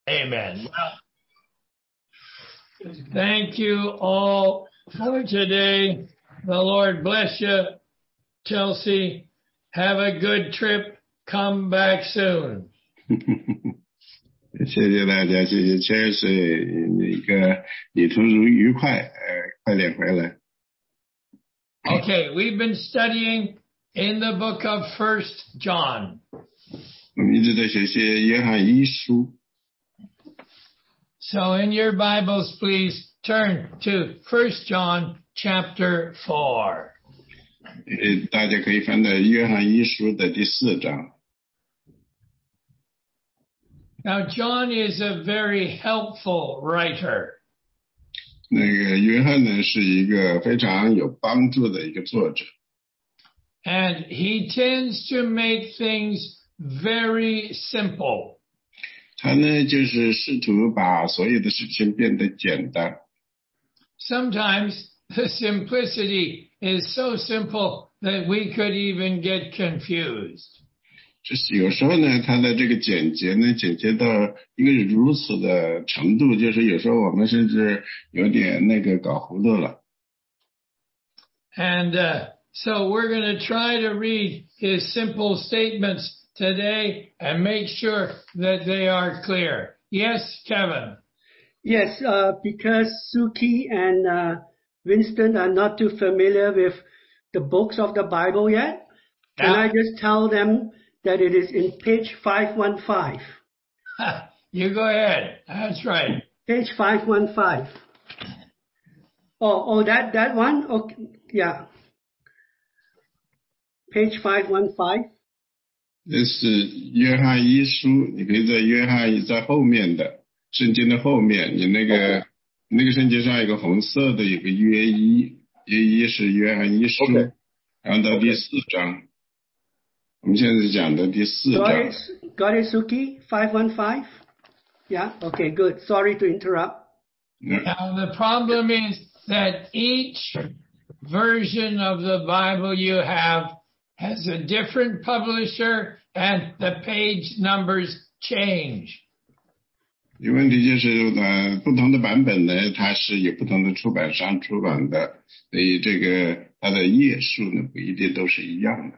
Amen. Thank you all for today. The Lord bless you, Chelsea. Have a good trip. Come back soon. 谢谢大家，谢谢 Chelsea， 那个旅途如愉快，快点回来。 Okay, we've been studying in the book of 1 John. 我们一直在学习约翰一书。 So in your Bibles, please turn to 1 John chapter 4. 大家可以翻到约翰一书的第4章。 Now, John is a very helpful writer. 那个约翰呢，是一个非常有帮助的一个作者。 And he tends to make things very simple. 他呢，就是试图把所有的事情变得简单。 Sometimes the simplicity is so simple that we could even get confused. 就是有时候呢，他的这个简洁呢，简洁到一个如此的程度，就是有时候我们甚至有点那个搞糊涂了。 And so we're going to try to read his simple statements today and make sure that they are clear. Yes, Kevin? Yes, because Suki and Winston are not too familiar with the books of the Bible yet, can I just tell them that it is in page 515? You go ahead. That's right. Page 515. Oh, that one? Okay, yeah. Page 515. 这是约翰一书，你可以在约翰在后面的圣经的后面，你那个圣经上有个红色的，有个约一，约一是约翰一书，然后到第4章。我们现在讲的第4章。 Got it, Suki? 515? Yeah? Okay, good. Sorry to interrupt. Now, the problem is that each version of the Bible you have has a different publisher and the page numbers change. 问题就是不同的版本呢，它是有不同的出版商出版的，所以这个它的页数呢不一定都是一样的。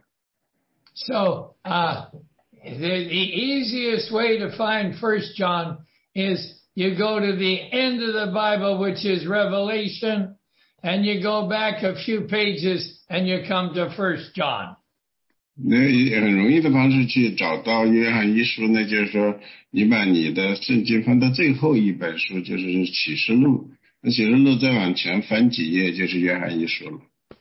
So, the easiest way to find 1 John is you go to the end of the Bible, which is Revelation, and you go back a few pages and you come to 1 John. 那很容易的方式去找到约翰一书呢，就是说你把你的圣经翻到最后一本书，就是启示录，那启示录再往前翻几页就是约翰一书了。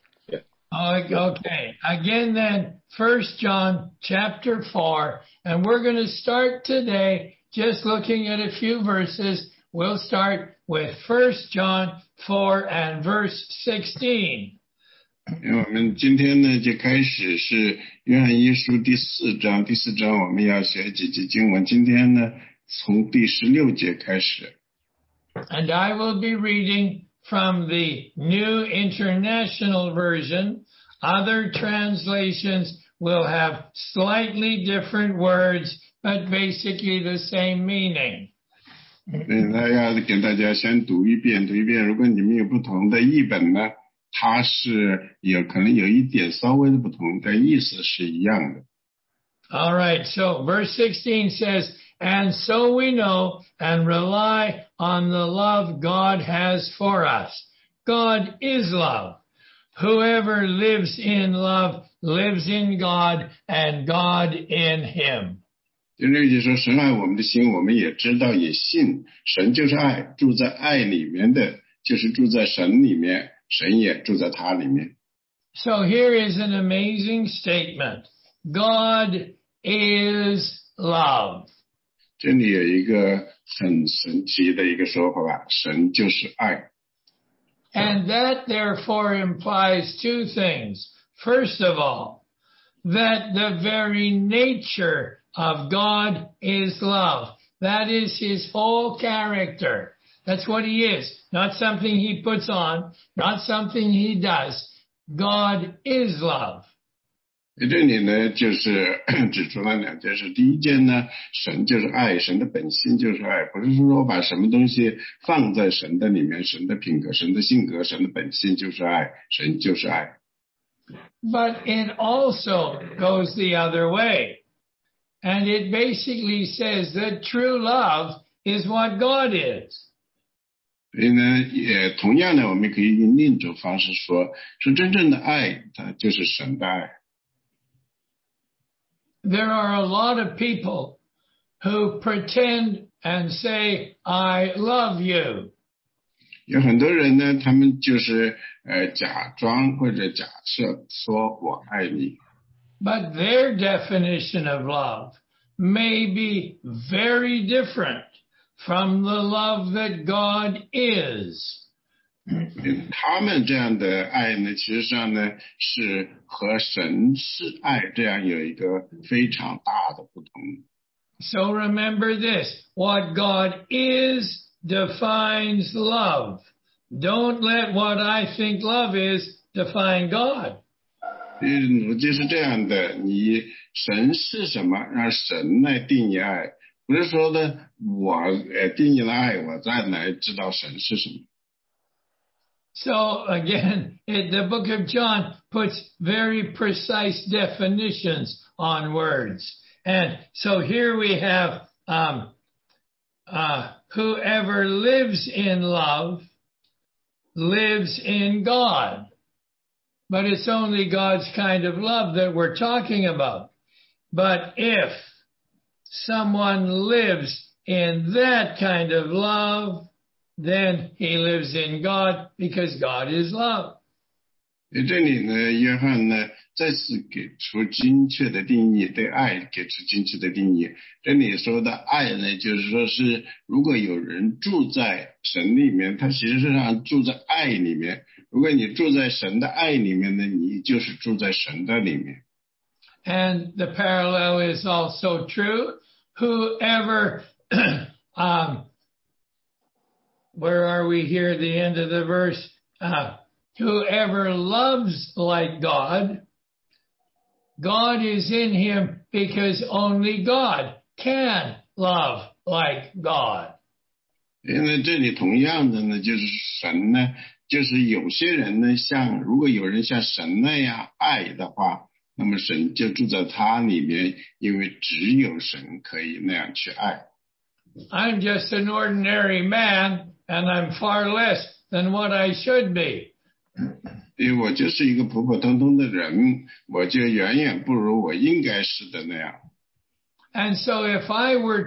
Okay. Again then, 1 John chapter 4, and we're going to start today just looking at a few verses. We'll start with 1 John 4 and verse 16. 我们今天呢就开始是约翰一书第4章，第4章我们要学几节经文，今天呢从第16节开始。 And I will be reading from the New International Version. Other translations will have slightly different words, but basically the same meaning. 那要给大家先读一遍。如果你们有不同的译本呢，它是可能有一点稍微的不同，但意思是一样的。 All right, so verse 16 says, And so we know and rely on the love God has for us. God is love. Whoever lives in love lives in God and God in him. 就这就说神爱我们的心，我们也知道也信，神就是爱，住在爱里面的就是住在神里面，神也住在他里面。 So here is an amazing statement. God is love. 这里有一个很神奇的一个说法，神就是爱。 And that therefore implies two things. First of all, that the very nature of God is love. That is his whole character. That's what he is. Not something he puts on, not something he does. God is love. 这里呢，就是指出了两件事。第一件呢，神就是爱，神的本性就是爱，不是说把什么东西放在神的里面，神的品格、神的性格、神的本性就是爱，神就是爱。 But it also goes the other way. And it basically says that true love is what God is. 所以呢，也同样的，我们可以用另一种方式说真正的爱，它就是神的爱。 There are a lot of people who pretend and say, I love you. 有很多人呢，他们就是假装或者假设说我爱你。 But their definition of love may be very different from the love that God is. 他们这样的爱呢，其实上呢是和神是爱这样有一个非常大的不同。 So remember this, what God is defines love. Don't let what I think love is define God. 就是这样的，你神是什么，让神来定义爱，不是说呢我定义了爱，我再来知道神是什么。 So again, the book of John puts very precise definitions on words. And so here we have whoever lives in love lives in God. But it's only God's kind of love that we're talking about. But if someone lives in that kind of love, then he lives in God because God is love. 这里呢，约翰呢再次给出精确的定义，对爱给出精确的定义。这里说的爱呢，就是说是如果有人住在神里面，他其实上住在爱里面。如果你住在神的爱里面呢，你就是住在神的里面。 And the parallel is also true. Whoever, where are we here at the end of the verse? Whoever loves like God, God is in him because only God can love like God. 因为这里同样的呢，就是神呢，就是有些人呢，如果有人像神那样爱的话，那么神就住在他里面，因为只有神可以那样去爱。 I'm just an ordinary man, and I'm far less than what I should be. 因为我就是一个普普通通的人，我就远远不如我应该是的那样。 And so if I were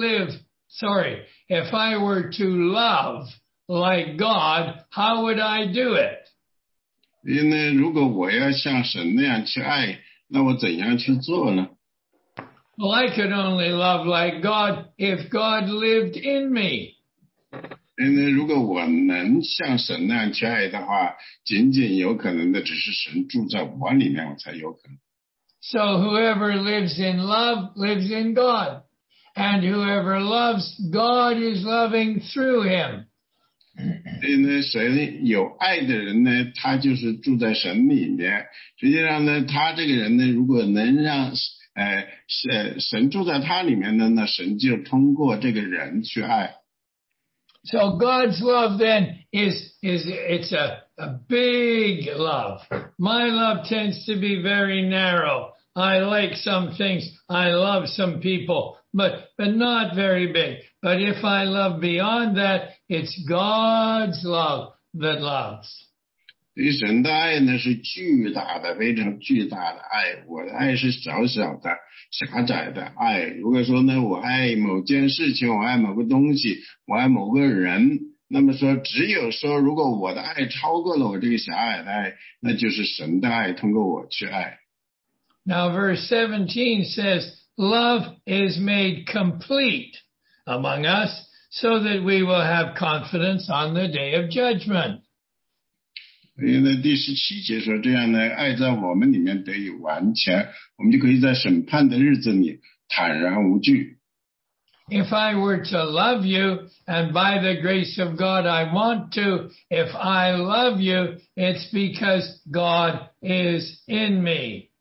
to love like God, how would I do it? 因为如果我要像神那样去爱，那我怎样去做呢？ Well, I could only love like God if God lived in me. 因为如果我能像神那样去爱的话，仅仅有可能的只是神住在我里面，我才有可能。 So whoever lives in love lives in God. And whoever loves, God is loving through him. 因为谁有爱的人呢，他就是住在神里面。实际上呢，他这个人呢，如果能让神住在他里面呢，那神就通过这个人去爱。 So God's love then it's a big love. My love tends to be very narrow. I like some things. I love some people, but not very big. But if I love beyond that, it's God's love that loves. 对神的爱呢是巨大的，非常巨大的爱。我的爱是小小的、狭窄的爱。如果说呢，我爱某件事情，我爱某个东西，我爱某个人，那么说只有说，如果我的爱超过了我这个狭隘的爱，那就是神的爱通过我去爱。 Now verse 17 says, love is made complete among us so that we will have confidence on the day of judgment. 因为第17节说，这样呢，爱在我们里面得以完全，我们就可以在审判的日子里坦然无惧。 If I were to love you, and by the grace of God I want to, if I love you, it's because God is in me.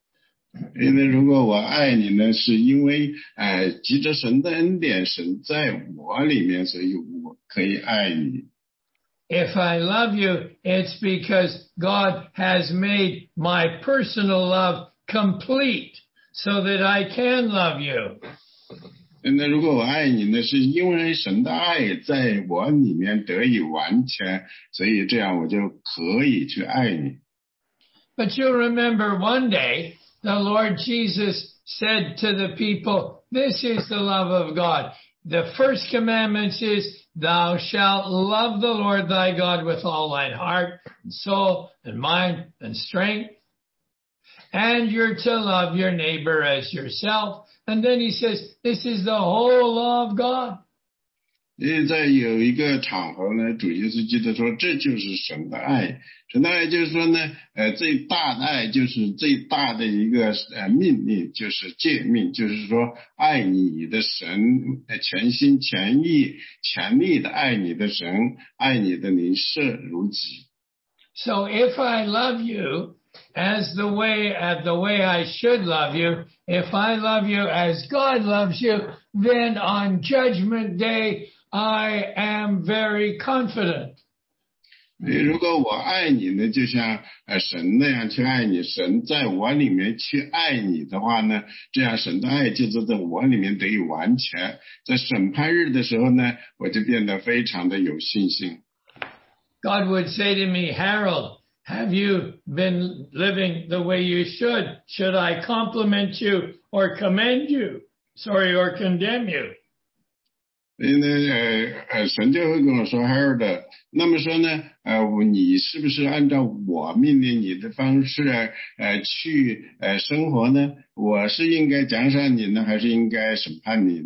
因为如果我爱你呢，是因为藉着神的恩典，神在我里面，所以我可以爱你。 If I love you, it's because God has made my personal love complete so that I can love you. 那如果我爱你呢，是因为神的爱在我里面得以完全，所以这样我就可以去爱你。 But you'll remember one day the Lord Jesus said to the people, this is the love of God. The first commandment is, thou shalt love the Lord thy God with all thine heart, and soul, and mind, and strength. And you're to love your neighbor as yourself. And then he says, this is the whole law of God. 因为在有一个场合呢，主耶稣基督说，这就是神的爱。神的爱就是说呢，最大的爱就是最大的一个命令，就是诫命，就是说爱你的神，全心全意全力的爱你的神，爱你的邻舍如己。 So if I love you as the way I should love you, if I love you as God loves you, then on Judgment Day I am very confident. 如果我爱你呢，就像神那样去爱你，神在我里面去爱你的话呢，这样神的爱就在我里面得以完全。在审判日的时候呢，我就变得非常的有信心。 God would say to me, Harold, have you been living the way you should? Should I compliment you or commend you? Or condemn you? 所以呢，神就会跟我说 Harold， 那么说呢，你是不是按照我命令你的方式去生活呢？我是应该奖赏你呢，还是应该审判你呢？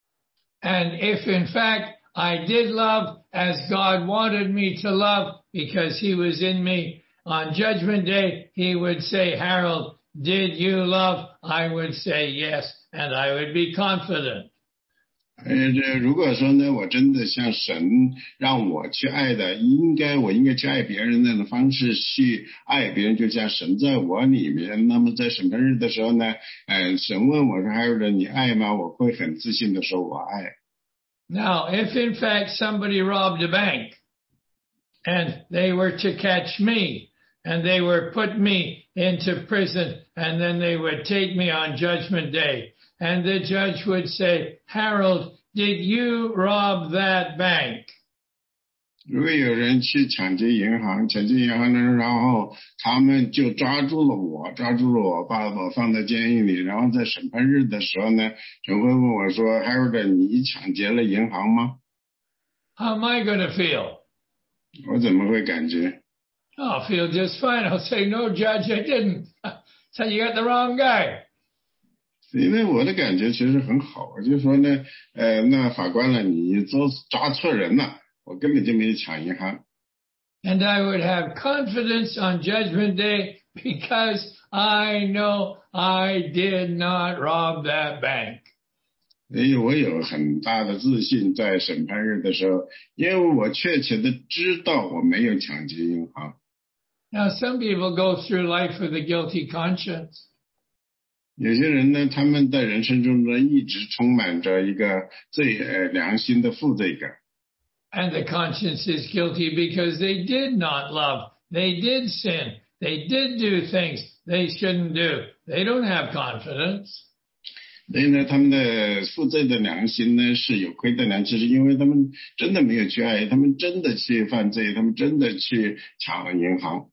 And if in fact I did love as God wanted me to love because he was in me, on Judgment Day, he would say, Harold, did you love? I would say yes, and I would be confident. 如果说呢，我真的像神让我去爱的，我应该去爱别人那种方式去爱别人，就像神在我里面。那么在审判日的时候呢，神问我说 Harold 你爱吗？我会很自信的说我爱。 Now, if in fact somebody robbed a bank and they were to catch me and they were put me into prison and then they would take me on Judgment Day and the judge would say, Harold, did you rob that bank? 如果有人去抢劫银行呢，然后他们就抓住了我，把我放在监狱里，然后在审判日的时候呢，就会问我说 Harold 你抢劫了银行吗？ How am I going to feel? 我怎么会感觉？ I'll feel just fine. I'll say, no, Judge, I didn't. So you got the wrong guy. 因为我的感觉其实很好，我就说呢，那法官了，你抓错人了，我根本就没有抢银行。 And I would have confidence on Judgment Day because I know I did not rob that bank. 所以我有很大的自信在审判日的时候，因为我确切的知道我没有抢劫银行。 Now, some people go through life with a guilty conscience. 有些人呢，他们在人生中呢一直充满着一个良心的负罪感。 And the conscience is guilty because they did not love. They did sin. They did do things they shouldn't do. They don't have confidence. 所以呢，他们的负罪的良心呢是有亏的良心，是因为他们真的没有去爱，他们真的去犯罪，他们真的去抢了银行。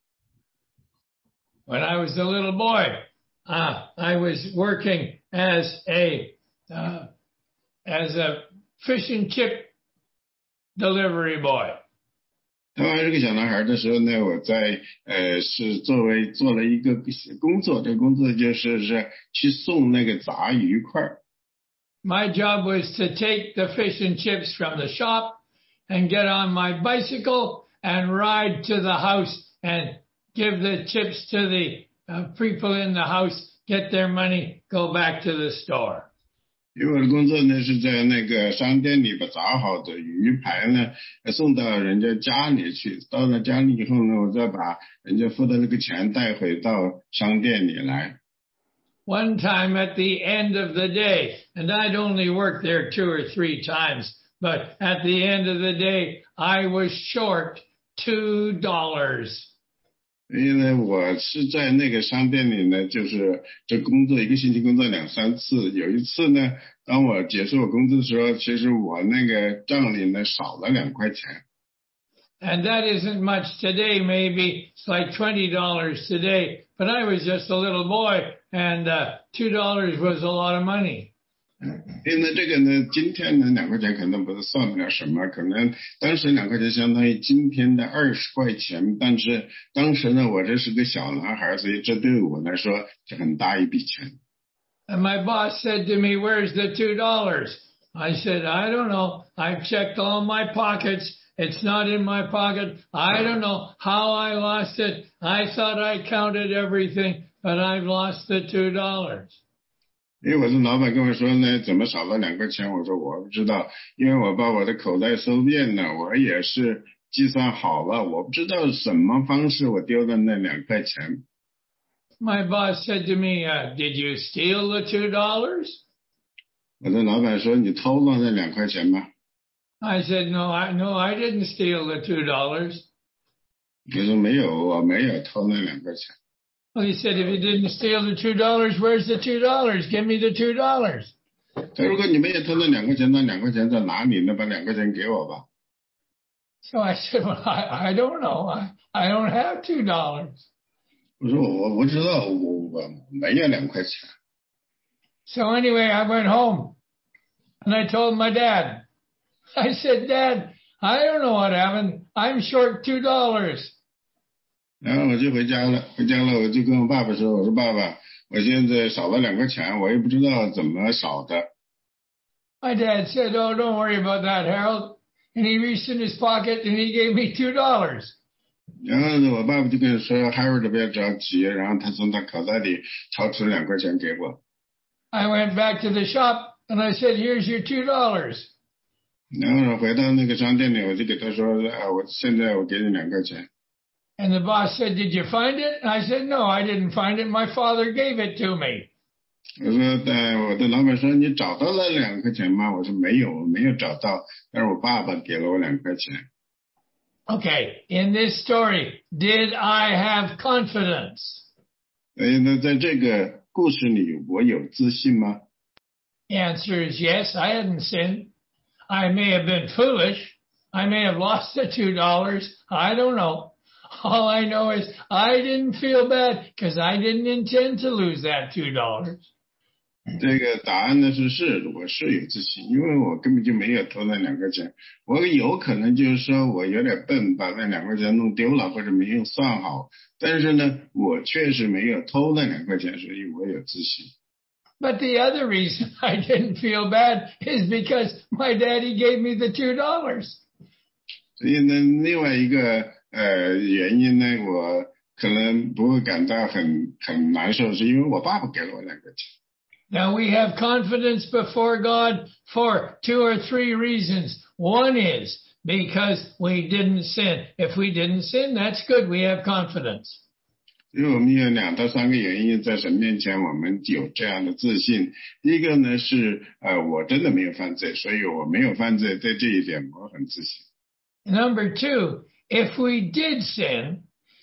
When I was a little boy, I was working as a fish and chip delivery boy. 当我还是个小男孩的时候呢，我是做了一个工作，这个工作就是去送那个炸鱼块。 My job was to take the fish and chips from the shop and get on my bicycle and ride to the house and give the chips to the people in the house, get their money, go back to the store. 因为我的工作呢是在那个商店里把炸好的鱼排呢送到人家家里去，到了家里以后呢，我再把人家付的那个钱带回到商店里来。 one time at the end of the day, and I'd only worked there 2 or 3 times, but at the end of the day, I was short $2. 因为我是在那个商店里呢，就是这工作一个星期工作2、3次，有一次呢，当我结束我工作的时候，其实我那个账里呢少了2块钱。 And that isn't much today, maybe it's like $20 today, but I was just a little boy, and $2 was a lot of money. 因为这个呢，今天的2块钱可能不是算不了什么，可能当时2块钱相当于今天的20块钱，但是当时呢，我这是个小男孩，所以这对我来说是很大一笔钱。 And my boss said to me, "Where's the $2?" I said, "I don't know. I've checked all my pockets. It's not in my pocket. I don't know how I lost it. I thought I counted everything, but I've lost the $2." 因为我是老板跟我说呢，怎么少了2块钱？我说我不知道，因为我把我的口袋搜遍了，我也是计算好了，我不知道什么方式我丢了那2块钱。 My boss said to me, "Did you steal the $2?" 我的老板说你偷了那2块钱吗？ I said, "No, I didn't steal the $2." 我说没有，我没有偷那2块钱。 Well, he said, "If you didn't steal the $2, where's the $2? Give me the $2." 他如果你没有偷那2块钱，那2块钱在哪里呢？把2块钱给我吧。 So I said, "Well, I don't know. I don't have $2." 我说我不知道，我没有2块钱。 So anyway, I went home and I told my dad. I said, "Dad, I don't know what happened. I'm short $2." 然后我就回家了，我就跟我爸爸说，我说爸爸，我现在少了2块钱，我也不知道怎么少的。 My dad said, "Oh, don't worry about that, Harold." And he reached in his pocket and he gave me $2. 然后呢，我爸爸就跟我说 ，Harold 不要着急，然后他从他口袋里掏出2块钱给我。 I went back to the shop and I said, "Here's your $2." 然后回到那个商店里，我就给他说，我现在我给你2块钱。 And the boss said, "Did you find it?" And I said, "No, I didn't find it. My father gave it to me." 我说，我的老板说你找到了2块钱吗？我说没有，我没有找到，但是我爸爸给了我2块钱。 Okay, in this story, did I have confidence? 所以呢，在这个故事里，我有自信吗？ The answer is yes, I hadn't sinned. I may have been foolish. I may have lost the $2. I don't know. All I know is I didn't feel bad because I didn't intend to lose that $2. 这个答案呢是，我是有自信，因为我根本就没有偷那2块钱。我有可能就是说我有点笨，把那2块钱弄丢了，或者没有算好。但是呢，我确实没有偷那2块钱，所以我有自信。 But the other reason I didn't feel bad is because my daddy gave me the $2. 所以呢，另外一个原因呢，我可能不会感到很难受，是因为我爸爸给了我2块钱。 Now we have confidence before God for 2 or 3 reasons. One is because we didn't sin. If we didn't sin, that's good. We have confidence. 因为我们有2到3个原因，在神面前我们有这样的自信。第一个呢是我真的没有犯罪，所以我没有犯罪，在这一点我很自信。 Number 2, if we did sin,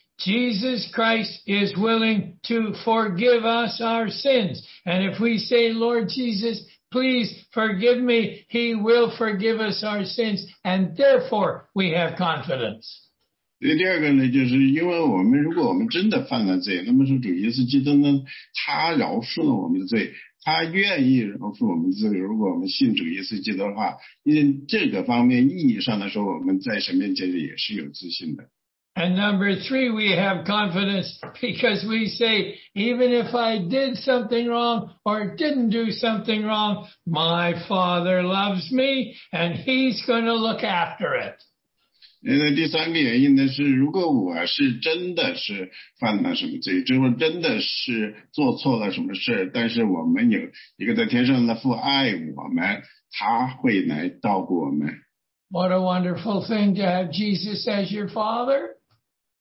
Jesus Christ is willing to forgive us our sins. And if we say, "Lord Jesus, please forgive me," He will forgive us our sins. And therefore we have confidence. 第二个呢，就是因为如果我们真的犯了罪，那么说主耶稣基督呢，他饶恕了我们的罪，他愿意饶恕我们的罪。如果我们信主耶稣基督的话，因为这个方面意义上来说，我们在神面前也是有自信的。 And number 3, we have confidence because we say, even if I did something wrong or didn't do something wrong, my Father loves me and He's going to look after it. 第3个原因呢是，如果我是真的是犯了什么罪，就是真的是做错了什么事，但是我们有一个在天上的父爱我们，他会来照顾我们。 What a wonderful thing to have Jesus as your Father.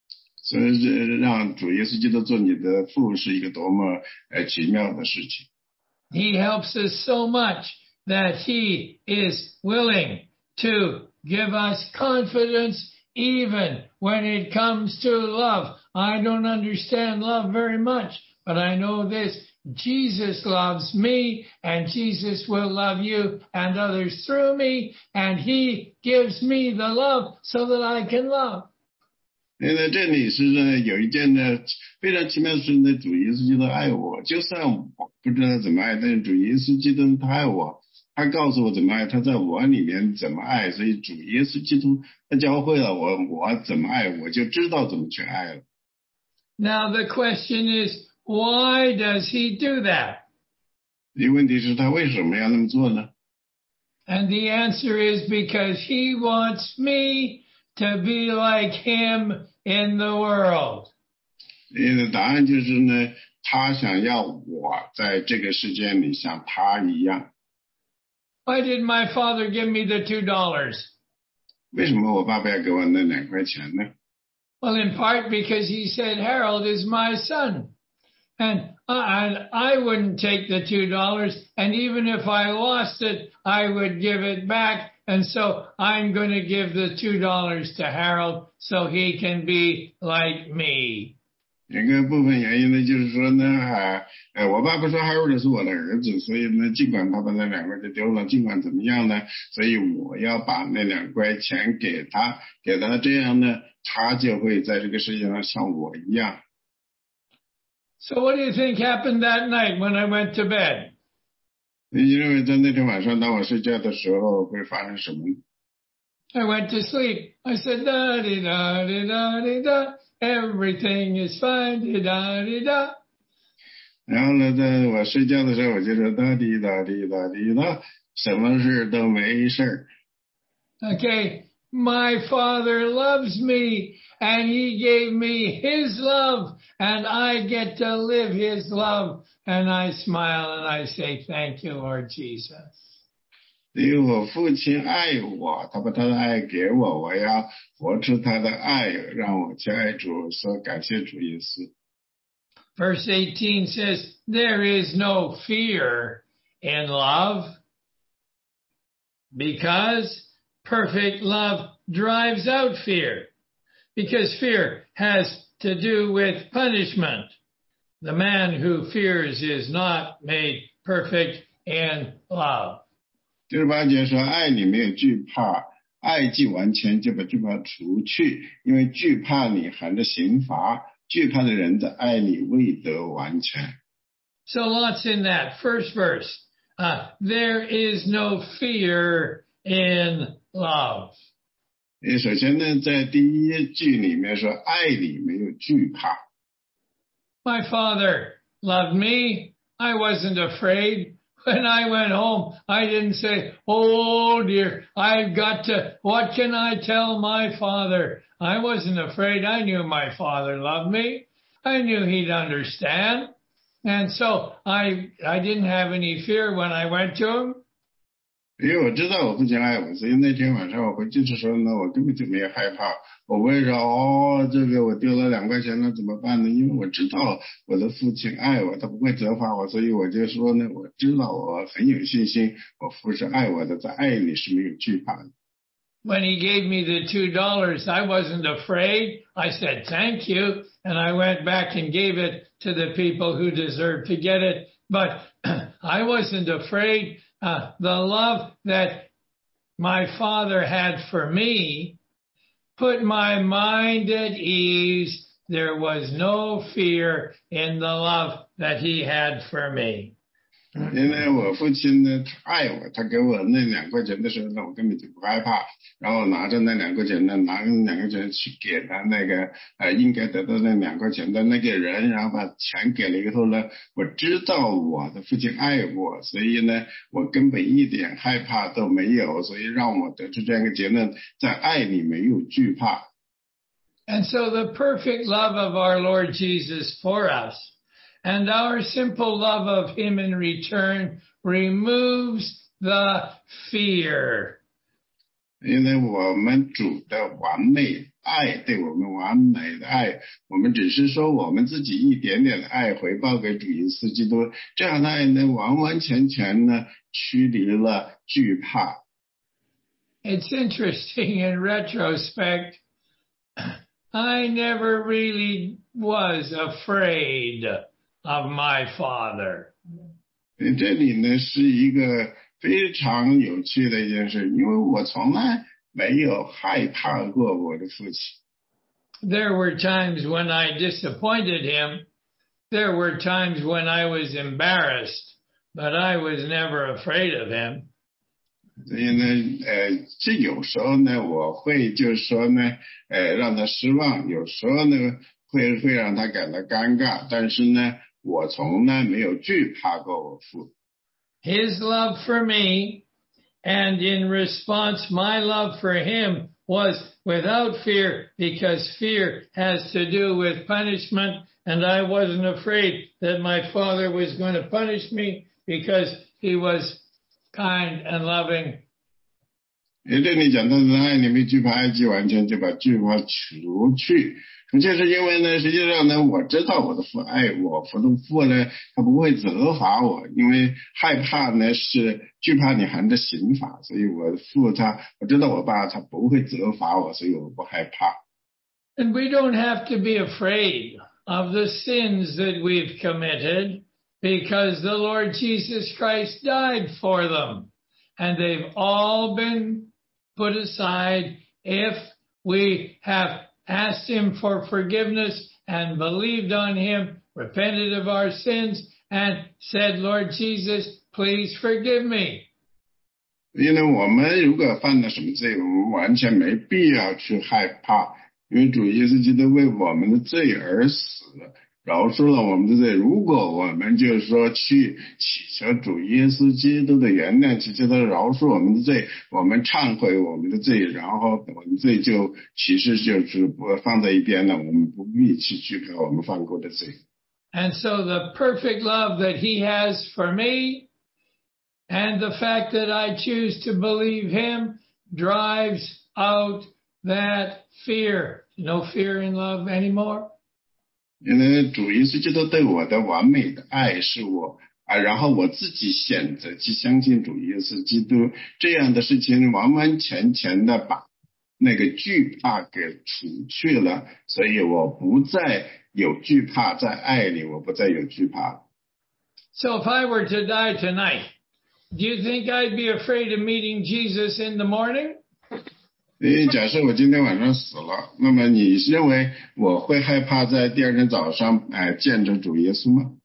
所以让主耶稣基督做你的父是一个多么奇妙的事情。 He helps us so much that he is willing to give us confidence even when it comes to love. I don't understand love very much, but I know this. Jesus loves me, and Jesus will love you and others through me, and he gives me the love so that I can love. 那在这里是呢，有一件呢非常奇妙的事呢，主耶稣基督爱我，就算我不知道怎么爱，但是主耶稣基督他爱我，他告诉我怎么爱，他在我里面怎么爱，所以主耶稣基督他教会了我怎么爱，我就知道怎么去爱了。 Now the question is, why does he do that? 问题是他为什么要那么做呢？ And the answer is because he wants me to be like him in the world. 答案就是呢，他想要我在这个世界里像他一样。 Why did my father give me the $2? 为什么我爸爸要给我那2块钱呢？ Well, in part because he said Harold is my son. And I wouldn't take the $2, and even if I lost it, I would give it back. And so I'm going to give the $2 to Harold so he can be like me. 一个部分原因呢，就是说呢，我爸爸说Harold是我的儿子，所以呢，尽管他把那2块钱丢了，尽管怎么样呢，所以我要把那2块钱给他，这样呢，他就会在这个世界上像我一样。 So what do you think happened that night when I went to bed? 你认为在那天晚上当我睡觉的时候会发生什么呢？ I went to sleep. I said, da-di-da-di-da-di-da. Everything is fine, di-da-di-da. 然后呢，在我睡觉的时候，我就说哒滴哒滴哒滴哒，什么事都没事。 Okay, my Father loves me, and he gave me his love, and I get to live his love. And I smile and I say, thank you, Lord Jesus. 因为我父亲爱我，他把他的爱给我，我要活出他的爱，让我去爱主，说感谢主耶稣。 Verse 18 says, there is no fear in love, because perfect love drives out fear. Because fear has to do with punishment. The man who fears is not made perfect in love. 18节说，爱里没有惧怕，爱既完全，就把惧怕除去，因为惧怕里含着刑罚，惧怕的人在爱里未得完全。 So lots in that first verse. There is no fear in love. 首先呢，在第一句里面说，爱里没有惧怕。 My father loved me. I wasn't afraid. When I went home, I didn't say, oh dear, what can I tell my father? I wasn't afraid. I knew my father loved me. I knew he'd understand. And so I didn't have any fear when I went to him. 因为我知道我父亲爱我，所以那天晚上我回去的时候呢，我根本就没有害怕。我不会说这个我丢了2块钱了怎么办呢？因为我知道我的父亲爱我，他不会责罚我，所以我就说呢，我知道我很有信心，我父是爱我的，在爱里是没有惧怕的。 When he gave me the $2, I wasn't afraid. I said, thank you. And I went back and gave it to the people who deserved to get it. But I wasn't afraid. The love that my father had for me put my mind at ease. There was no fear in the love that he had for me. 因为我父亲呢，他爱我，他给我那2块钱的时候呢，我根本就不害怕。然后拿着那2块钱呢，拿2块钱去给他那个应该得到那2块钱的那个人，然后把钱给了以后呢，我知道我的父亲爱我，所以呢，我根本一点害怕都没有，所以让我得出这样一个结论，在爱里没有惧怕。 And so the perfect love of our Lord Jesus for us, and our simple love of him in return, removes the fear. 因为我们主的完美爱，对我们完美的爱，我们只是说我们自己一点点的爱回报给主耶稣基督，这样的爱呢，完完全全呢驱离了惧怕。 It's interesting in retrospect, I never really was afraid of my father. 这里呢是一个非常有趣的一件事，因为我从来没有害怕过我的父亲。 There were times when I disappointed him. There were times when I was embarrassed, but I was never afraid of him. 所以呢，这有时候呢，我会就是说呢，让他失望；有时候呢，会让他感到尴尬。但是呢，我从来没有惧怕过我父。 His love for me, and in response, my love for him was without fear, because fear has to do with punishment, and I wasn't afraid that my father was going to punish me because he was kind and loving. 这里讲到的爱里面惧怕爱就完全就把惧怕除去，就是因为呢，实际上呢，我知道我的父爱我的父呢，他不会责罚我，因为害怕呢是惧怕你含着刑罚，所以我的父我知道我爸他不会责罚我，所以我不害怕。 And we don't have to be afraid of the sins that we've committed, because the Lord Jesus Christ died for them, and they've all been put aside if we have asked him for forgiveness and believed on him, repented of our sins, and said, Lord Jesus, please forgive me. 因为我们如果犯了什么罪，我们完全没必要去害怕，因为主耶稣基督为我们的罪而死，饶恕了我们的罪。如果我们就是说去祈求主耶稣基督的原谅，祈求他饶恕我们的罪，我们忏悔我们的罪，然后我们罪就其实就是不放在一边了，我们不必去惧怕我们犯过的罪。 And so the perfect love that he has for me, and the fact that I choose to believe him, drives out that fear. No fear in love anymore. 因为主耶稣基督对我的完美的爱是我然后我自己选择去相信主耶稣基督，这样的事情完完全全的把那个惧怕给除去了，所以我不再有惧怕，在爱里我不再有惧怕。 So if I were to die tonight, do you think I'd be afraid of meeting Jesus in the morning? 假设我今天晚上死了，那么你认为我会害怕在第二天早上见着主耶稣吗？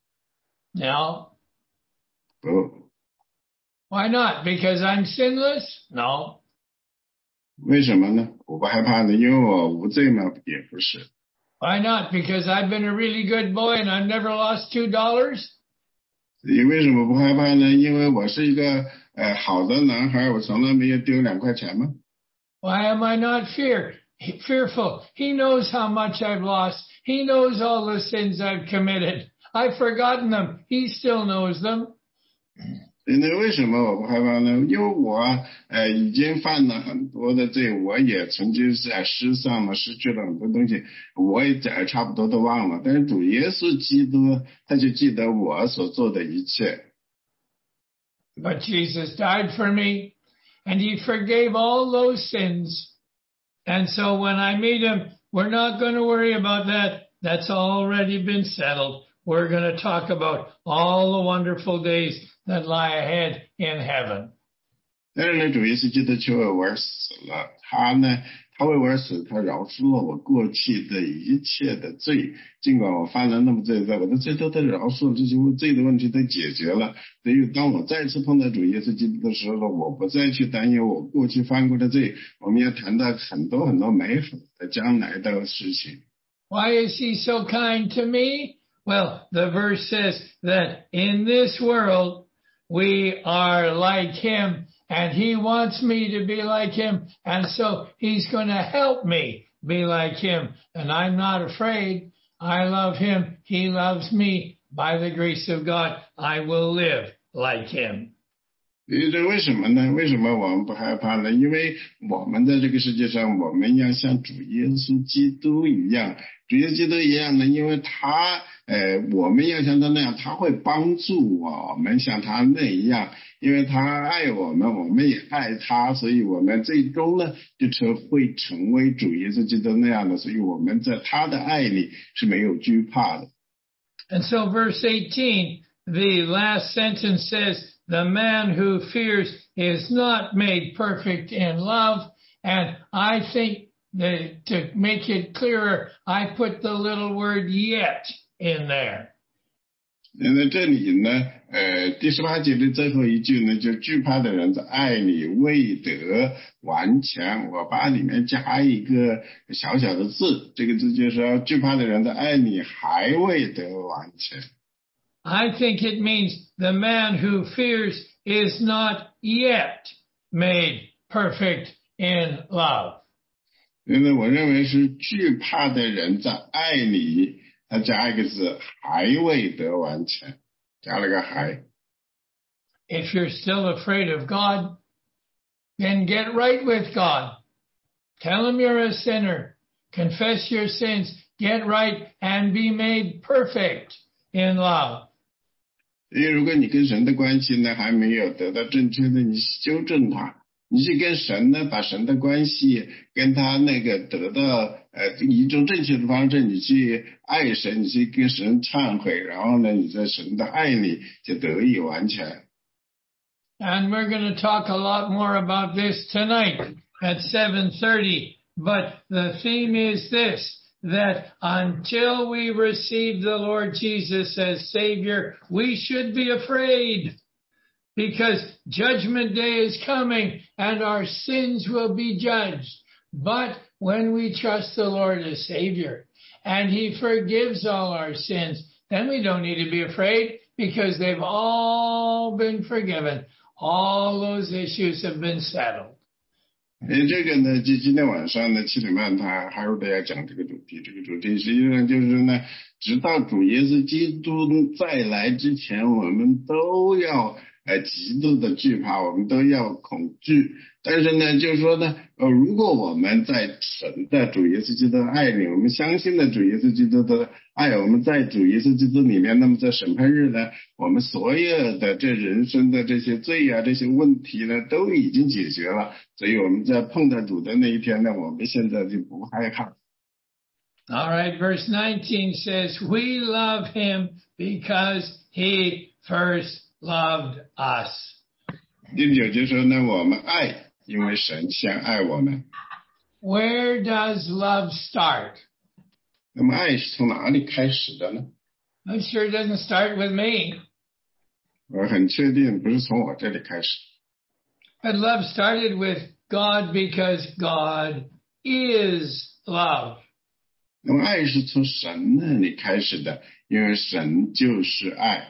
No. 不。 Why not? Because I'm sinless? No. 为什么呢？我不害怕呢，因为我无罪吗？也不是。 Why not? Because I've been a really good boy and I've never lost $2? 你为什么不害怕呢？因为我是一个好的男孩，我从来没有丢2块钱吗？ Why am I not fearful? He knows how much I've lost. He knows all the sins I've committed. I've forgotten them. He still knows them. 那为什么我不害怕呢？因为我已经犯了很多的罪，我也曾经失丧了，失去了很多东西，我也差不多都忘了。但是主耶稣基督他就记得我所做的一切。 But Jesus died for me, and he forgave all those sins. And so when I meet him, we're not going to worry about that. That's already been settled. We're going to talk about all the wonderful days that lie ahead in heaven. 但是呢，主耶稣基督却为我而死了。他为我而死，他饶恕了我过去的一切的罪。尽管我犯了那么罪，我的罪都饶恕了，这些罪的问题都解决了。所以当我再次碰到主耶稣基督的时候，我不再去担忧我过去犯过的罪。我们要谈到很多很多美好的将来的事情。 Why is he so kind to me? Well, the verse says that in this world we are like him, and he wants me to be like him, and so he's going to help me be like him. And I'm not afraid. I love him. He loves me. By the grace of God, I will live like him. 这为什么呢？为什么我们不害怕呢？因为我们在这个世界上，我们要像主耶稣基督一样，主耶稣基督一样呢，因为他我们要像他那样，他会帮助我们像他那样，因为他爱我们，我们也爱他，所以我们最终呢就会成为主耶稣基督那样的，所以我们在他的爱里是没有惧怕的。 And so verse 18, the last sentence says, the man who fears is not made perfect in love. And I think that to make it clearer, I put the little word yet in there. 在这里呢，第18节的最后一句呢，就惧怕的人在爱里未得完全，我把里面加一个小小的字，这个字就是说惧怕的人在爱里还未得完全。 I think it means the man who fears is not yet made perfect in love. 因为我认为是惧怕的人在爱里，他加一个字还未得完全，加了个还。 If you're still afraid of God, then get right with God. Tell him you're a sinner. Confess your sins. Get right and be made perfect in love. 因为如果你跟神的关系呢还没有得到正确的，你修正他，你去跟神呢把神的关系跟他那个得到以一种正确的方式，你去爱神，你去跟神忏悔，然后呢你在神的爱里就得以完全。 And we're going to talk a lot more about this tonight at 7:30. But the theme is this, that until we receive the Lord Jesus as Savior, we should be afraid. Because Judgment Day is coming and our sins will be judged. But when we trust the Lord as Savior and He forgives all our sins, then we don't need to be afraid because they've all been forgiven. All those issues have been settled. 这个呢，今天晚上呢7点半，他还有的要讲这个主题。这个主题实际上就是呢，直到主耶稣基督再来之前，我们都要极度的惧怕，我们都要恐惧。但是呢，就是说呢，如果我们在神的主耶稣基督的爱里，我们相信了主耶稣基督的爱，我们在主耶稣基督里面，那么在审判日呢，我们所有的这人生的这些罪啊，这些问题呢，都已经解决了。所以我们在碰到主的那一天呢，我们现在就不害怕。 All right, verse 19 says, we love him because he first loved us. 19节说呢，我们爱，因为神先爱我们。 Where does love start? 那么爱是从哪里开始的呢？ I'm sure it doesn't start with me. 我很确定不是从我这里开始。 But love started with God because God is love. 那么爱是从神那里开始的，因为神就是爱。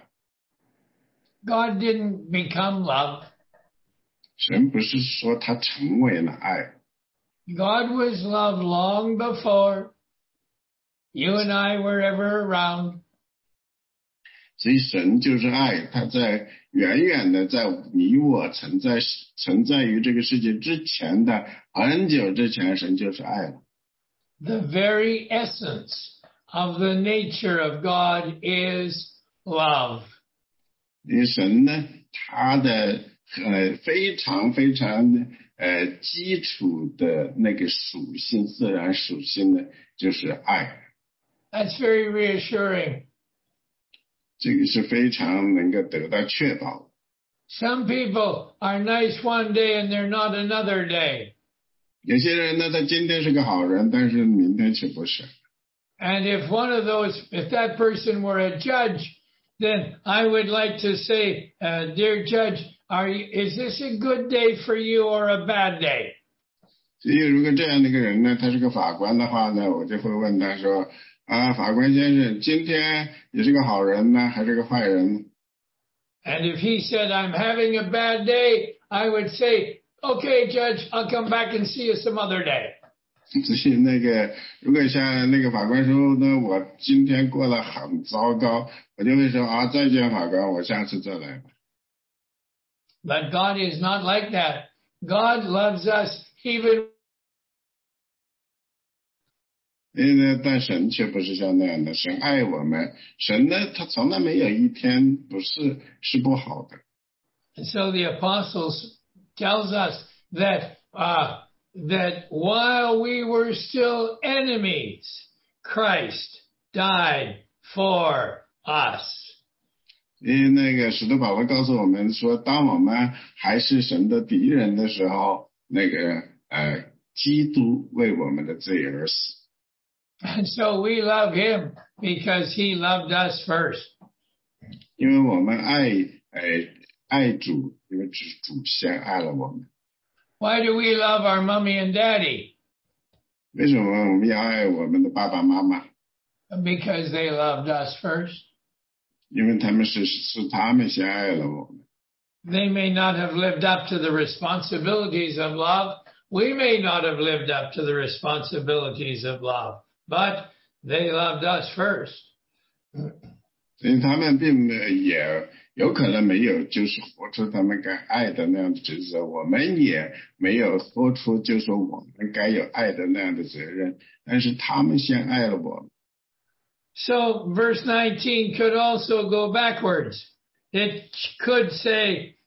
God didn't become love. 神不是说他成为了爱。 God was love long before you and I were ever around. 所以神就是爱，他在远远的在你我存在于这个世界之前的很久之前，神就是爱了。 The very essence of the nature of God is love. 因为神呢，他的非常非常基础的那个属性，自然属性呢，就是爱。 That's very reassuring. 这个是非常能够得到确保。 Some people are nice one day and they're not another day. 有些人呢，他今天是个好人，但是明天却不是。 And if that person were a judge, then I would like to say, dear judge, is this a good day for you or a bad day? 所以如果这样的一个人呢，他是个法官的话呢，我就会问他说，法官先生，今天你是个好人呢，还是个坏人？ And if he said, I'm having a bad day, I would say, okay, judge, I'll come back and see you some other day. 所以如果像那个法官说呢，我今天过得很糟糕，我就会说再见法官，我下次再来吧。 But God is not like that. God loves us even 但神却不是像那样的，神爱我们，神呢，他从来没有一天是不好的。 And so the apostles tells us that that while we were still enemies, Christ died for us. 那个使徒保罗告诉我们说，当我们还是神的敌人的时候，基督为我们的罪而死。 And so we love him because he loved us first. 因为我们爱主，因为主先爱了我们。 Why do we love our mommy and daddy? 为什么我们要爱我们的爸爸妈妈？ Because they loved us first. 因为他们是他们先爱了我们。 They may not have lived up to the responsibilities of love. We may not have lived up to the responsibilities of love, but they loved us first. 所以他们并也有可能没有就是活出他们该爱的那样的职责，我们也没有活出就说我们该有爱的那样的责任，但是他们先爱了我们。 So verse 19 could also go backwards. It could say,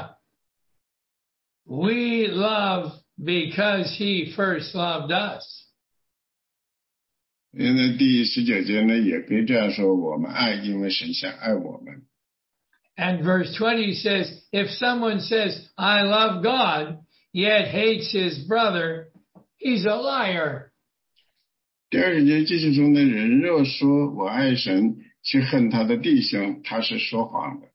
we love because he first loved us. 因为第19节呢，也可以这样说，我们爱，因为神先爱我们。 And verse 20 says, if someone says, I love God, yet hates his brother, he's a liar. 第20节继续说呢，人若说我爱神，却恨他的弟兄，他是说谎的。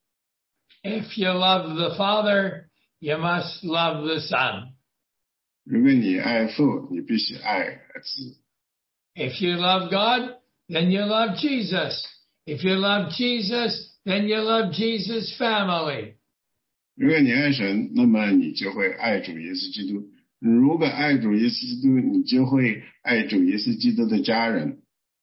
If you love the Father, you must love the Son. 如果你爱父，你必须爱儿子。 If you love God, then you love Jesus. If you love Jesus, then you love Jesus' family. 如果你爱神，那么你就会爱主耶稣基督。如果爱主耶稣基督，你就会爱主耶稣基督的家人。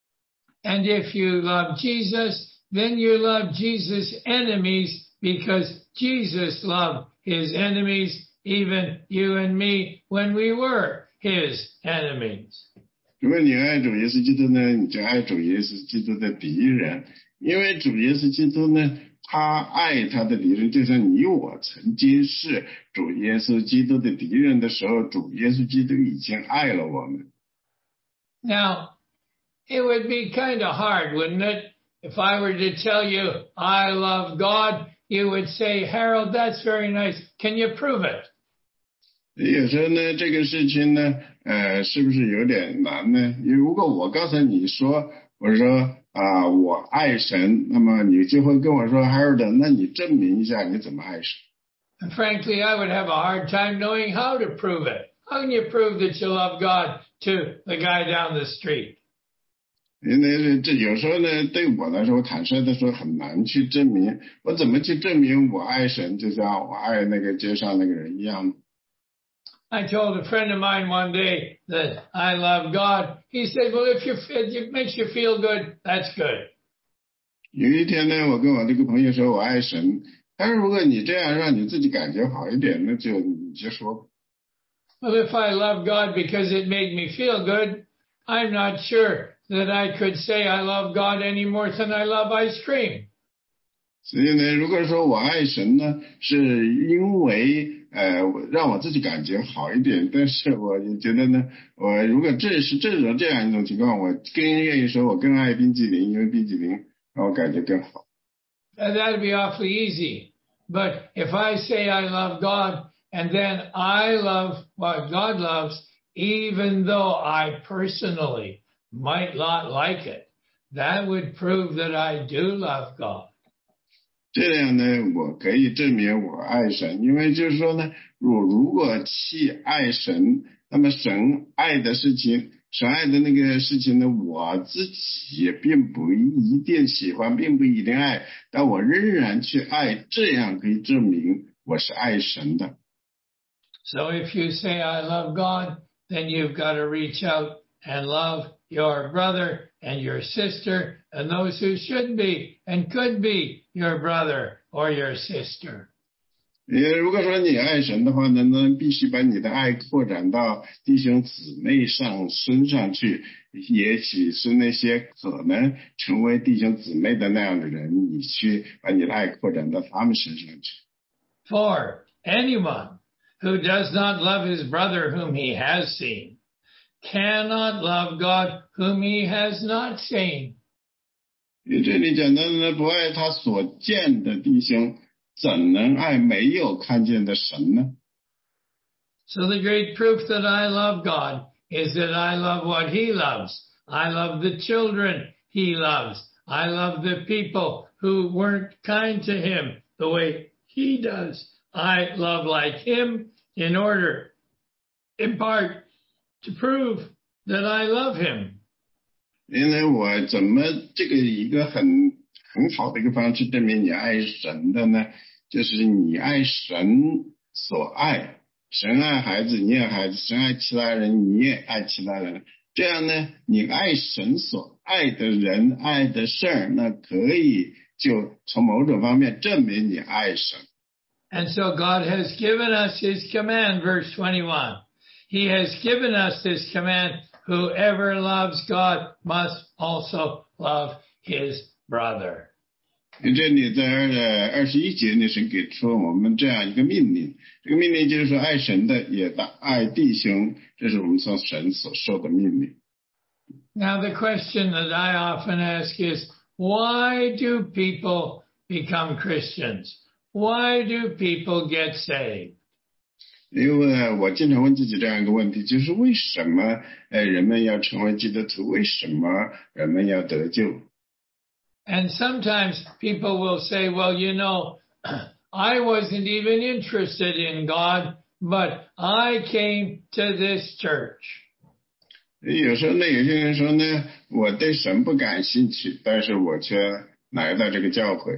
And if you love Jesus, then you love Jesus' enemies because Jesus loved his enemies, even you and me, when we were his enemies. 如果你爱主耶稣基督呢，你就爱主耶稣基督的敌人，因为主耶稣基督呢，他爱他的敌人，就像你我曾经是主耶稣基督的敌人的时候，主耶稣基督已经爱了我们。 Now, it would be kind of hard, wouldn't it? If I were to tell you I love God, you would say, Harold, that's very nice. Can you prove it? 有时候呢，这个事情呢，是不是有点难呢？如果我告诉你说，我说我爱神，那么你就会跟我说 Harold， 那你证明一下你怎么爱神。 And frankly, I would have a hard time knowing how to prove it. How can you prove that you love God to the guy down the street? 因为这有时候呢，对我来说，坦率的说很难去证明。我怎么去证明我爱神，就像我爱那个街上那个人一样呢？ I told a friend of mine one day that I love God. He said, well, if it makes you feel good, that's good. 有一天呢，我跟我这个朋友说我爱神，但是如果你这样让你自己感觉好一点，那就你就说。 Well, if I love God because it made me feel good, I'm not sure that I could say I love God any more than I love ice cream. 所以呢，如果说我爱神呢，是因为让我自己感觉好一点，但是我也觉得呢，我如果这样一种情况，我更愿意说我更爱冰淇淋，因为冰淇淋让我感觉更好。 That'd be awfully easy. But if I say I love God and then I love what God loves, even though I personally might not like it, that would prove that I do love God. 这样呢，我可以证明我爱神，因为就是说呢，我如果去爱神，那么神爱的事情，神爱的那个事情呢，我自己并不一定喜欢，并不一定爱，但我仍然去爱，这样可以证明我是爱神的。 So if you say I love God, then you've got to reach out and love your brother and your sister and those who should be and could be your brother or your sister. 如果说你爱神的话呢，那必须把你的爱扩展到弟兄姊妹身上去，也许是那些可能成为弟兄姊妹的那样的人，你去把你的爱扩展到他们身上去。 For anyone who does not love his brother whom he has seen cannot love God whom he has not seen. 这里讲到呢，不爱他所见的弟兄，怎能爱没有看见的神呢？ So the great proof that I love God is that I love what he loves. I love the children he loves. I love the people who weren't kind to him the way he does. I love like him in order, in part, to prove that I love him. 因为我怎么这个一个很好的一个方式证明你爱神的呢？就是你爱神所爱，神爱孩子，你也爱孩子；神爱其他人，你也爱其他人。这样呢，你爱神所爱的人、爱的事儿，那可以就从某种方面证明你爱神。 And so God has given us his command, verse 21. He has given us this command, whoever loves God must also love his brother. 这里在21节呢，神给出我们这样一个命令，这个命令就是说爱神的也当爱弟兄，这是我们从神所受的命令。 Now the question that I often ask is, why do people become Christians? Why do people get saved? 因为我经常问自己这样一个问题，就是为什么人们要成为基督徒？为什么人们要得救？ And sometimes people will say, well, you know, I wasn't even interested in God, but I came to this church. 有时候呢，有些人说呢，我对神不感兴趣，但是我却来到这个教会。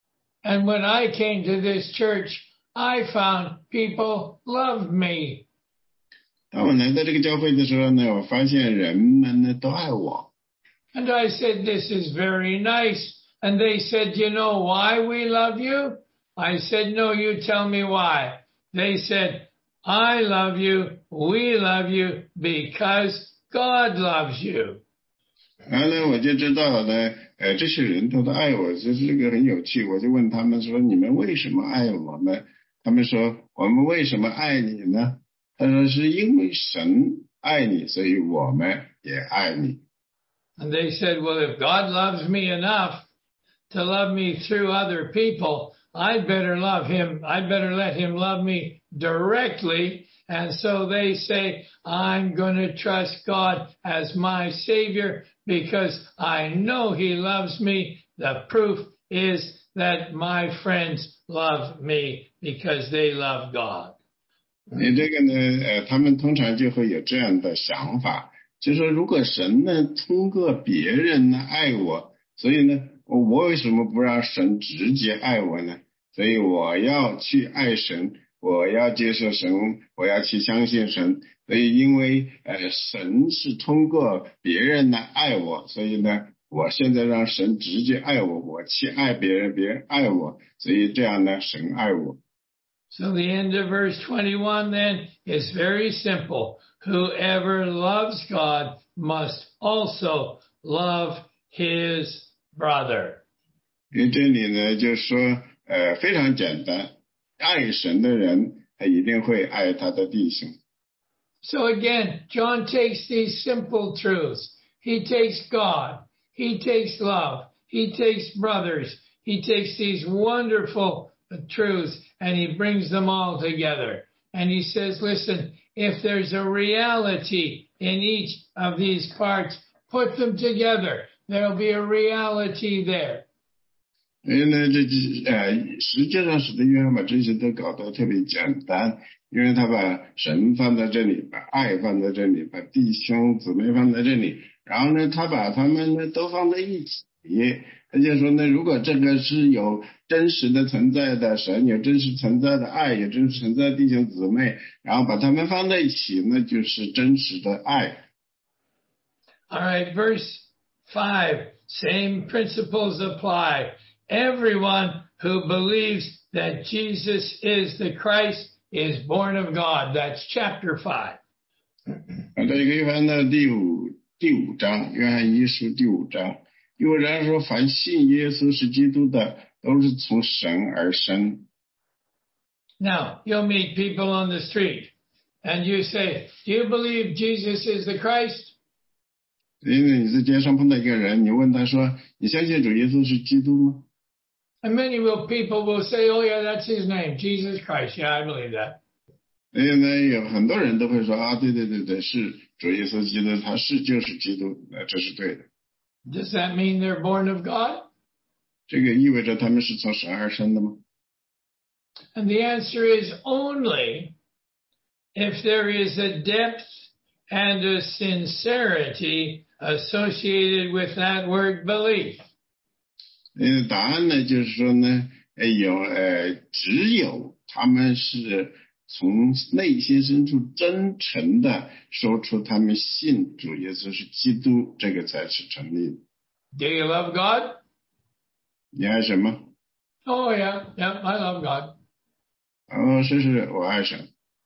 And when I came to this church, I found people loved me. 当我来到这个教会的时候呢，我发现人们呢都爱我。 And I said, this is very nice. And they said, you know why we love you? I said, no, you tell me why. They said, I love you, we love you because God loves you. 然后呢，我就知道呢，这些人都爱我，这是个很有趣。我就问他们说，你们为什么爱我呢？他们说，我们为什么爱你呢？他说，是因为神爱你，所以我们也爱你。 And they said, well, if God loves me enough to love me through other people, I'd better love him. I'd better let him love me directly. And so they say, I'm going to trust God as my Savior because I know he loves me. The proof is that my friends love me because they love God. 这个呢，他们通常就会有这样的想法，就是说，如果神呢通过别人呢爱我，所以呢，我为什么不让神直接爱我呢？所以我要去爱神，我要接受神，我要去相信神。所以因为神是通过别人来爱我，所以呢，我现在让神直接爱我，我去爱别人，别人爱我，所以这样呢，神爱我。 So the end of verse 21 then is very simple. Whoever loves God must also love his brother. 因为这里呢，就说非常简单，爱神的人他一定会爱他的弟兄。 So again, John takes these simple truths. He takes God. He takes love. He takes brothers. He takes these wonderful truths and he brings them all together. And he says, listen, if there's a reality in each of these parts, put them together. There'll be a reality there. 因为呢，实际上使徒约翰把这些都搞得特别简单，因为他把神放在这里，把爱放在这里，把弟兄姊妹放在这里，然后呢，他把他们呢都放在一起。他就说呢，如果这个是有真实的存在的神，有真实存在的爱，有真实存在的弟兄姊妹，然后把他们放在一起，那就是真实的爱。 All right, verse 5, same principles apply. everyone who believes that Jesus is the Christ is born of God. That's chapter 5. 这个约翰的第五章，约翰一书第5章，6章说，凡信耶稣是基督的，都是从神而生。 Now, you'll meet people on the street, and you say, do you believe Jesus is the Christ? 因为你在街上碰到一个人，你问他说，你相信主耶稣是基督吗？ And many people will say, oh yeah, that's his name, Jesus Christ. Yeah, I believe that. 所以呢，有很多人都会说啊，对，是主耶稣基督，他就是基督，这是对的。 Does that mean they're born of God? 这个意味着他们是从神而生的吗？ And the answer is only if there is a depth and a sincerity associated with that word belief. 答案呢，就是说呢，只有他们是从内心深处真诚的说出他们信主耶稣是基督，这个才是成立的。 Do you love God? 你爱什么？ Oh yeah, I love God. 是，我爱神。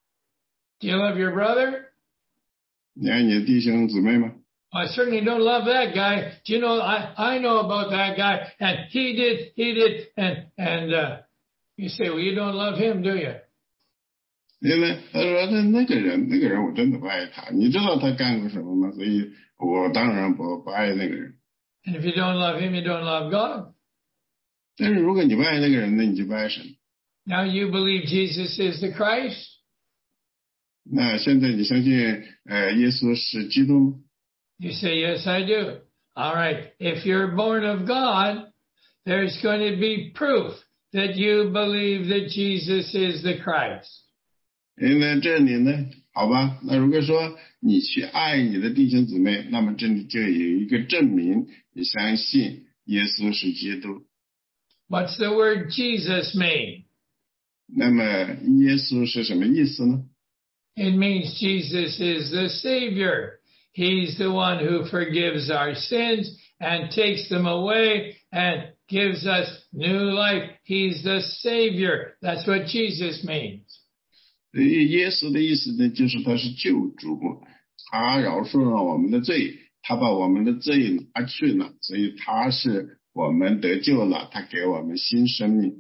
Do you love your brother? 你爱你的弟兄姊妹吗？ I certainly don't love that guy. Do you know, I know about that guy, and he did, and you say, well, you don't love him, do you? 因为他说那个人我真的不爱他，你知道他干过什么吗？所以我当然不爱那个人。 And if you don't love him, you don't love God. 但是如果你不爱那个人，那你就不爱神。 Now you believe Jesus is the Christ? 那现在你相信耶稣是基督吗？ You say, yes, I do. All right. If you're born of God, there's going to be proof that you believe that Jesus is the Christ. 因为这里呢，好吧，那如果说你去爱你的弟兄姊妹，那么这里就有一个证明你相信耶稣是基督。 What's the word Jesus mean? 那么耶稣是什么意思呢？ It means Jesus is the Savior. He's the one who forgives our sins and takes them away and gives us new life. He's the Savior. That's what Jesus means. 耶稣的意思呢，就是他是救主，他饶恕了我们的罪，他把我们的罪拿去了，所以他是我们得救了，他给我们新生命。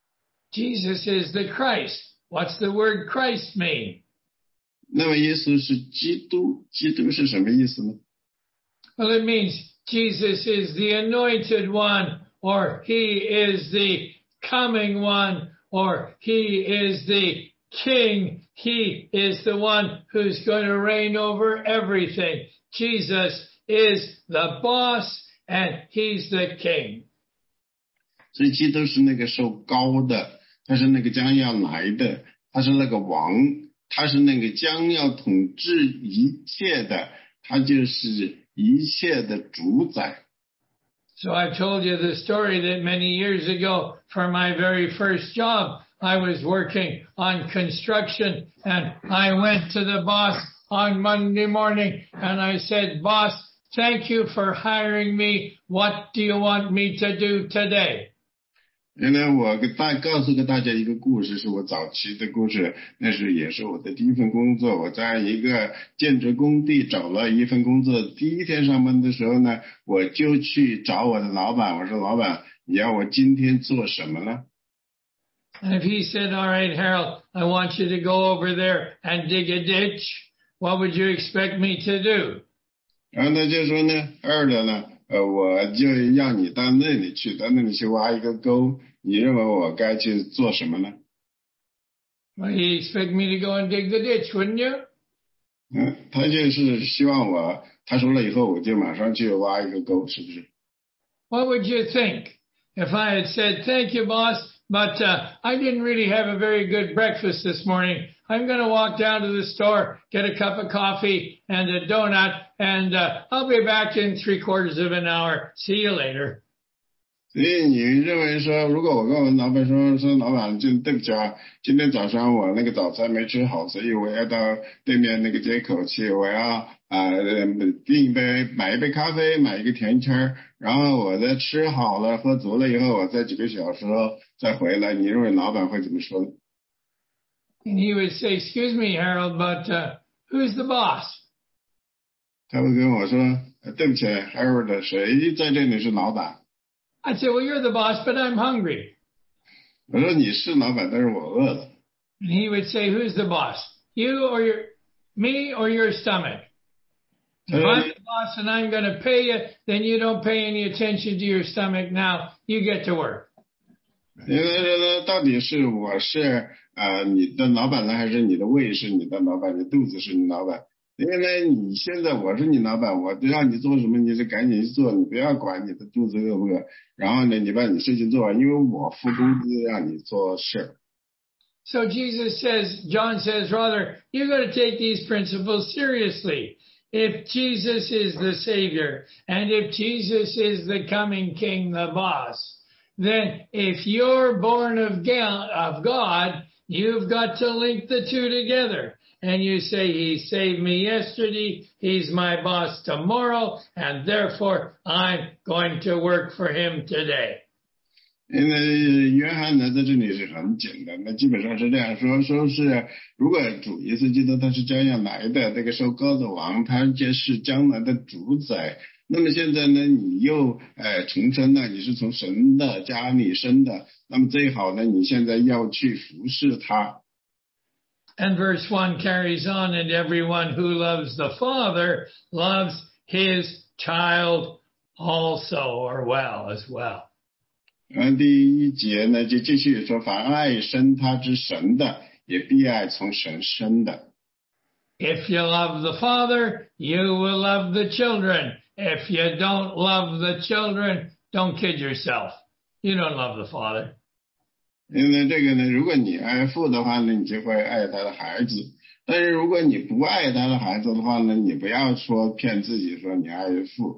Jesus is the Christ. What's the word Christ mean? 那么耶稣是基督，基督是什么意思呢？ Well, it means Jesus is the anointed one, or he is the coming one, or he is the king. He is the one who's going to reign over everything. Jesus is the boss, and he's the king. 所以基督是那个受膏的，他是那个将要来的，他是那个王，他是那个将要统治一切的，他就是一切的主宰。 So I've told you the story that many years ago, for my very first job, I was working on construction, and I went to the boss on Monday morning and I said, boss, thank you for hiring me. What do you want me to do today? 原来我告诉给大家一个故事，是我早期的故事，那是也是我的第一份工作。我在一个建筑工地找了一份工作，第一天上班的时候呢，我就去找我的老板，我说老板，你要我今天做什么呢？ And if he said, all right, Harold, I want you to go over there and dig a ditch, what would you expect me to do? 然后他就说呢，二的呢，我就要你到那里去挖一个沟，你认为我该去做什么呢？ Well, he'd expect me to go and dig the ditch, wouldn't you? 他就是希望他说了以后我就马上去挖一个沟，是不是？ What would you think if I had said, thank you, boss, but I didn't really have a very good breakfast this morning. I'm going to walk down to the store, get a cup of coffee and a donut, and I'll be back in 3/4 of an hour. See you later. 所以你认为说，如果我跟我老板说老板，对不起啊，今天早上我那个早餐没吃好，所以我要到对面那个街口去，我要买一杯咖啡，买一个甜圈，然后我再吃好了喝足了以后，我再几个小时后再回来，你认为老板会怎么说呢？ And he would say, excuse me, Harold, but who's the boss? 他会跟我说，对不起 Harold， 谁在这里是老板？ I'd say, well, you're the boss, but I'm hungry. 我说你是老板，但是我饿了。 And he would say, who's the boss? You or me or your stomach? If I'm the boss and I'm going to pay you, then you don't pay any attention to your stomach. Now you get to work. 因为到底是我是你的老板呢，还是你的胃是你的老板，你肚子是你老板？因为呢，你现在我是你老板，我让你做什么你就赶紧去做，你不要管你的肚子饿不饿。然后呢，你把你事情做完，因为我付工资让你做事。 So Jesus says, John says, rather, you got to take these principles seriously. If Jesus is the Savior, and if Jesus is the coming King, the boss, then if you're born of God, you've got to link the two together. And you say, he saved me yesterday, he's my boss tomorrow, and therefore I'm going to work for him today. 因为约翰呢在这里是很简单的，基本上是这样说是如果主耶稣基督他是将要来的这个受膏的王，他就是将来的主宰。那么现在呢，你又重生了，你是从神的家里生的，那么最好呢，你现在要去服侍他。 And verse 1 carries on, and everyone who loves the Father loves his child also, or well, as well. 第一节呢就继续说，凡爱生他之神的，也必爱从神生的。 If you love the Father, you will love the children. If you don't love the children, don't kid yourself. You don't love the Father. 因为这个呢，如果你爱父的话呢，你就会爱他的孩子。但是如果你不爱他的孩子的话呢，你不要说骗自己说你爱父。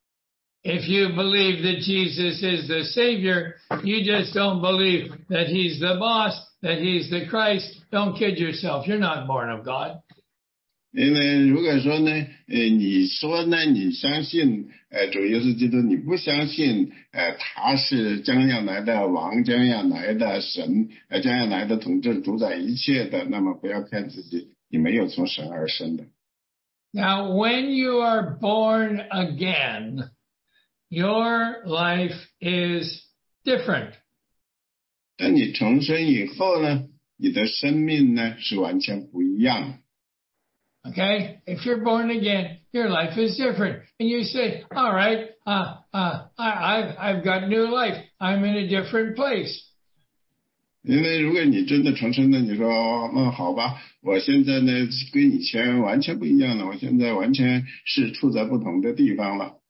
If you believe that Jesus is the Savior, you just don't believe that he's the boss, that he's the Christ. Don't kid yourself. You're not born of God. 因为如果说呢，你说呢，你相信主耶稣基督，你不相信他是将要来的王，将要来的神，将要来的统治主宰一切的，那么不要骗自己，你没有从神而生的。 Now, when you are born again, your life is different. 当你重生以后呢，你的生命呢是完全不一样的。 Okay? If you're born again, your life is different. And you say, all right, I've got new life. I'm in a different place. 因为如果你真的重生了，你说那好吧，我现在呢跟以前完全不一样了，我现在完全是处在不同的地方了。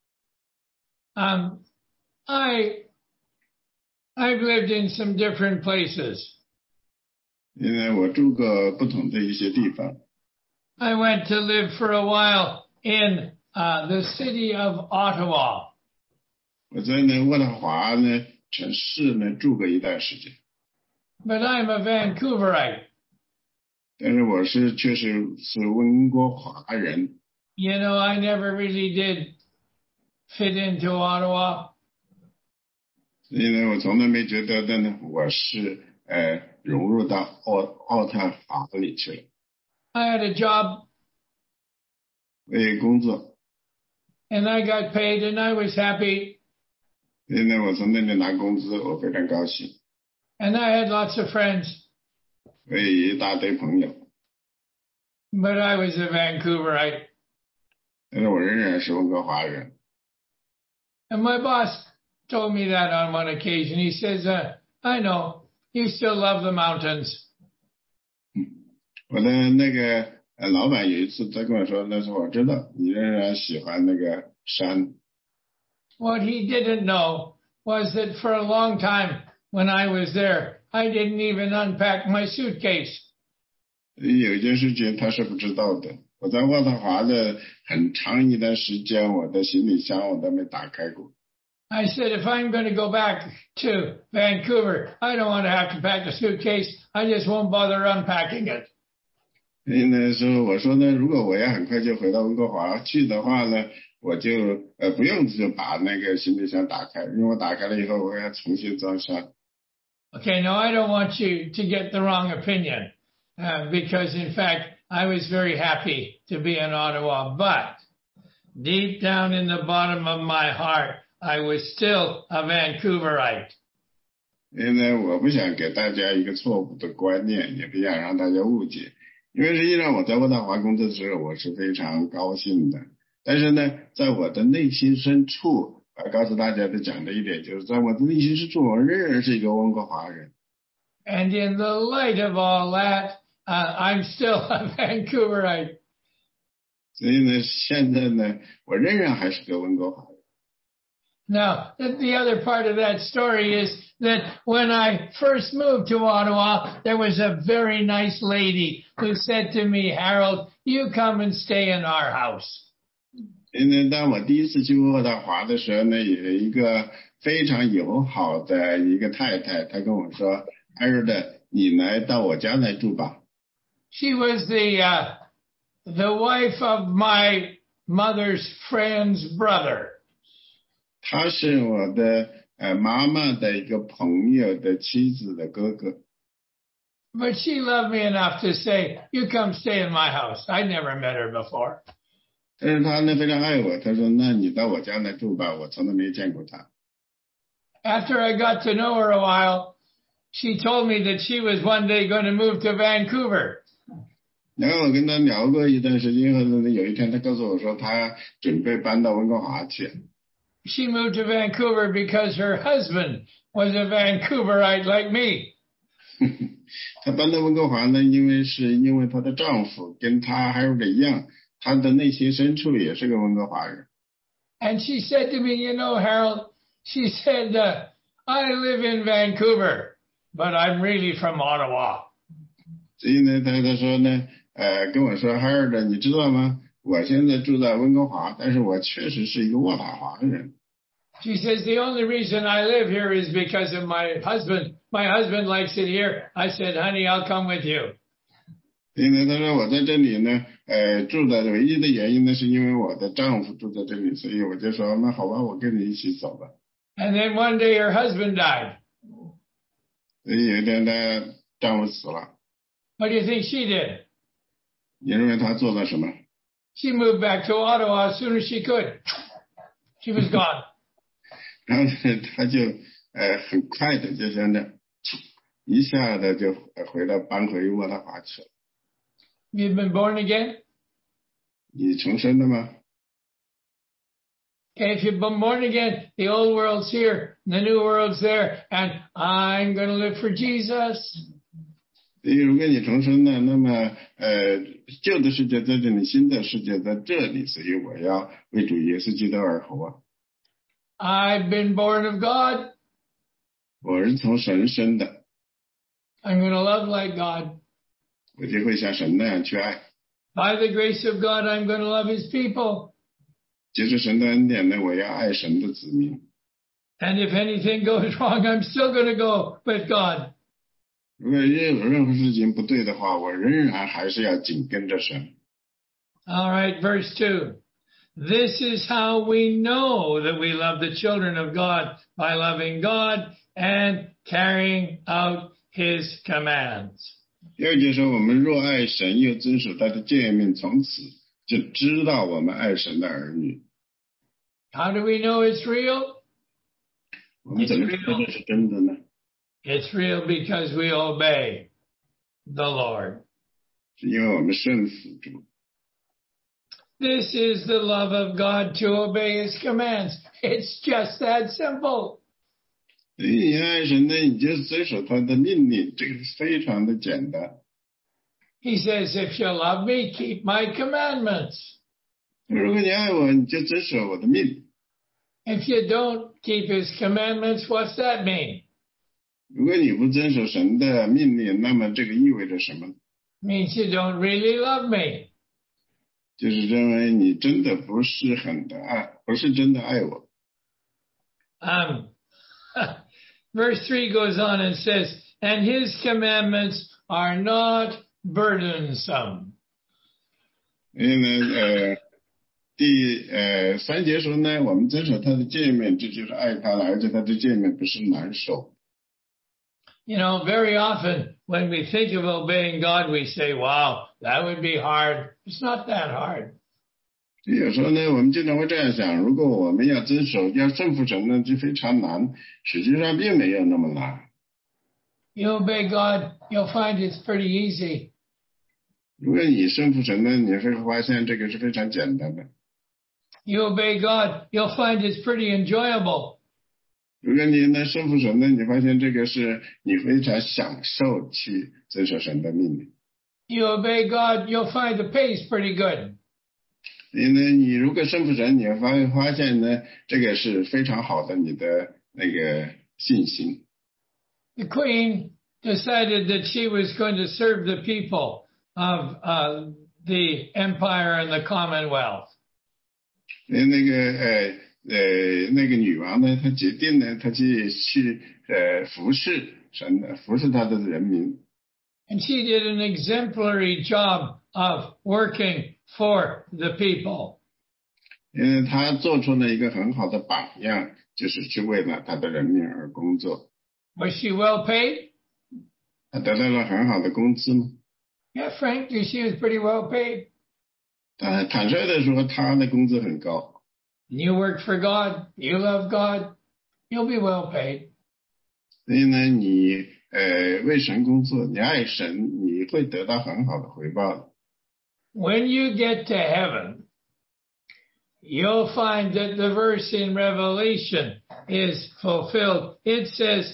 I've lived in some different places. 因为我住过不同的一些地方。 I went to live for a while in the city of Ottawa. 我在那渥太华呢城市呢住过一段时间。 But I'm a Vancouverite. 但是我确实是温哥华人。 You know, I never really did fit into Ottawa. 因为我从来没觉得呢，我是融入到奥太华里去了。 I had a job. 为工作。 And I got paid and I was happy. 因为我从那里拿工资，我非常高兴。 And I had lots of friends. 我有一大堆朋友。 But I was a Vancouverite. 但是我仍然是温哥华人。 And my boss told me that on one occasion. He says, I know, you still love the mountains. 我的那个老板有一次他跟我说，那是我知道你仍然喜欢那个山。 What he didn't know was that for a long time when I was there, I didn't even unpack my suitcase. 有一件事情他是不知道的，我在渥太华的很长一段时间，我的行李箱我都没打开过。 I said, if I'm going to go back to Vancouver, I don't want to have to pack a suitcase. I just won't bother unpacking it. 所以呢，我说呢，如果我要很快就回到温哥华去的话呢，我就不用就把那个行李箱打开，因为我打开了以后我要重新装箱。 Okay, now I don't want you to get the wrong opinion, because in fact I was very happy to be in Ottawa, but deep down in the bottom of my heart, I was still a Vancouverite. 因为呢，我不想给大家一个错误的观念，也不想让大家误解。因为实际上我在渥太华工作的时候，我是非常高兴的。但是呢，在我的内心深处，告诉大家的讲的一点就是，在我的内心深处，我仍然是一个温哥华人。 And in the light of all that, I'm still a Vancouverite. 所以呢，现在呢，我仍然还是个温哥华人。 Now, the other part of that story is that when I first moved to Ottawa, there was a very nice lady who said to me, Harold, you come and stay in our house. 因为当我第一次去渥太华的时候呢，有一个非常友好的一个太太，她跟我说 ，Harold， 你来到我家来住吧。 She was the wife of my mother's friend's brother. 他是我的妈妈的一个朋友的妻子的哥哥。 But she loved me enough to say, you come stay in my house. I'd never met her before. 但是他呢非常爱我，他说那你到我家来住吧，我从来没见过他。 After I got to know her a while, she told me that she was one day going to move to Vancouver. 然后我跟他聊过一段时间后呢，有一天他告诉我说他准备搬到温哥华去。 She moved to Vancouver because her husband was a Vancouverite like me. 她搬到温哥华呢，因为她的丈夫跟她还有一样，她的内心深处也是个温哥华人。 And she said to me, you know, Harold, she said, I live in Vancouver, but I'm really from Ottawa. 所以呢，她说呢，跟我说 Harold， 你知道吗？我现在住在温哥华，但是我确实是一个渥太华人。 She says, the only reason I live here is because of my husband. My husband likes it here. I said, honey, I'll come with you. 因为她说我在这里呢，住的唯一的原因呢，是因为我的丈夫住在这里，所以我就说那好吧，我跟你一起走吧。 And then one day her husband died. 所以有一天她丈夫死了。 What do you think she did? 你认为她做了什么？ She moved back to Ottawa as soon as she could. She was gone. 然后呢，她就很快的就像这一下子就搬回渥太华去了。 You've been born again? 你重生了吗？ Okay, if you've been born again, the old world's here, the new world's there, and I'm going to live for Jesus. 如果你重生了，那么旧的世界在这里，新的世界在这里，所以我要为主耶稣基督而活啊。 I've been born of God. 我是从神生的。 I'm going to love like God. 我就会像神那样去爱。 By the grace of God, I'm going to love His people. 借着神的恩典呢，我要爱神的子民。 And if anything goes wrong, I'm still going to go with God. 如果任何事情不对的话，我仍然还是要紧跟着神。 All right, verse 2. This is how we know that we love the children of God, by loving God and carrying out His commands. 第二节说，我们若爱神，又遵守他的诫命，从此就知道我们爱神的儿女。 How do we know it's real? 我们怎么知道这是真的呢？ It's real because we obey the Lord. 是因为我们顺服主。 This is the love of God, to obey His commands. It's just that simple. 你爱神呢，你就遵守他的命令，这个非常的简单。 He says, if you love me, keep my commandments. 如果你爱我，你就遵守我的命令。 If you don't keep His commandments, what's that mean? 如果你不遵守神的命令，那么这个意味着什么？ Means you don't really love me. 就是认为你真的不是真的爱我。 Verse 3 goes on and says, and His commandments are not burdensome. 因为呢第3节说呢，我们遵守他的诫命，这就是爱他了，而且他的诫命不是难守。 You know, very often when we think of obeying God, we say, wow, that would be hard. It's not that hard. 有时候呢，我们经常会这样想，如果我们要遵守，要顺服神呢，就非常难，实际上并没有那么难。 You obey God, you'll find it's pretty easy. 如果你顺服神呢，你会发现这个是非常简单的。 You obey God, you'll find it's pretty enjoyable. 如果你能顺服神呢，你发现这个是你非常享受去遵守神的命令。 You obey God, you'll find the pay's pretty good. 因为你如果顺服神，你会发现呢，这个是非常好的你的那个信心。 The queen decided that she was going to serve the people of the empire and the Commonwealth. 那个女王呢，她决定呢，她去服侍神的，服侍她的人民。 And she did an exemplary job of working for the people. 因为她做出了一个很好的榜样，就是去为了她的人民而工作。 Was she well paid? 她得到了很好的工资吗？ Yeah, frankly, she was pretty well paid. 坦率的说，她的工资很高。 You work for God, you love God, you'll be well paid. 所以呢，你为神工作，你爱神，你会得到很好的回报的。 When you get to heaven, you'll find that the verse in Revelation is fulfilled. It says,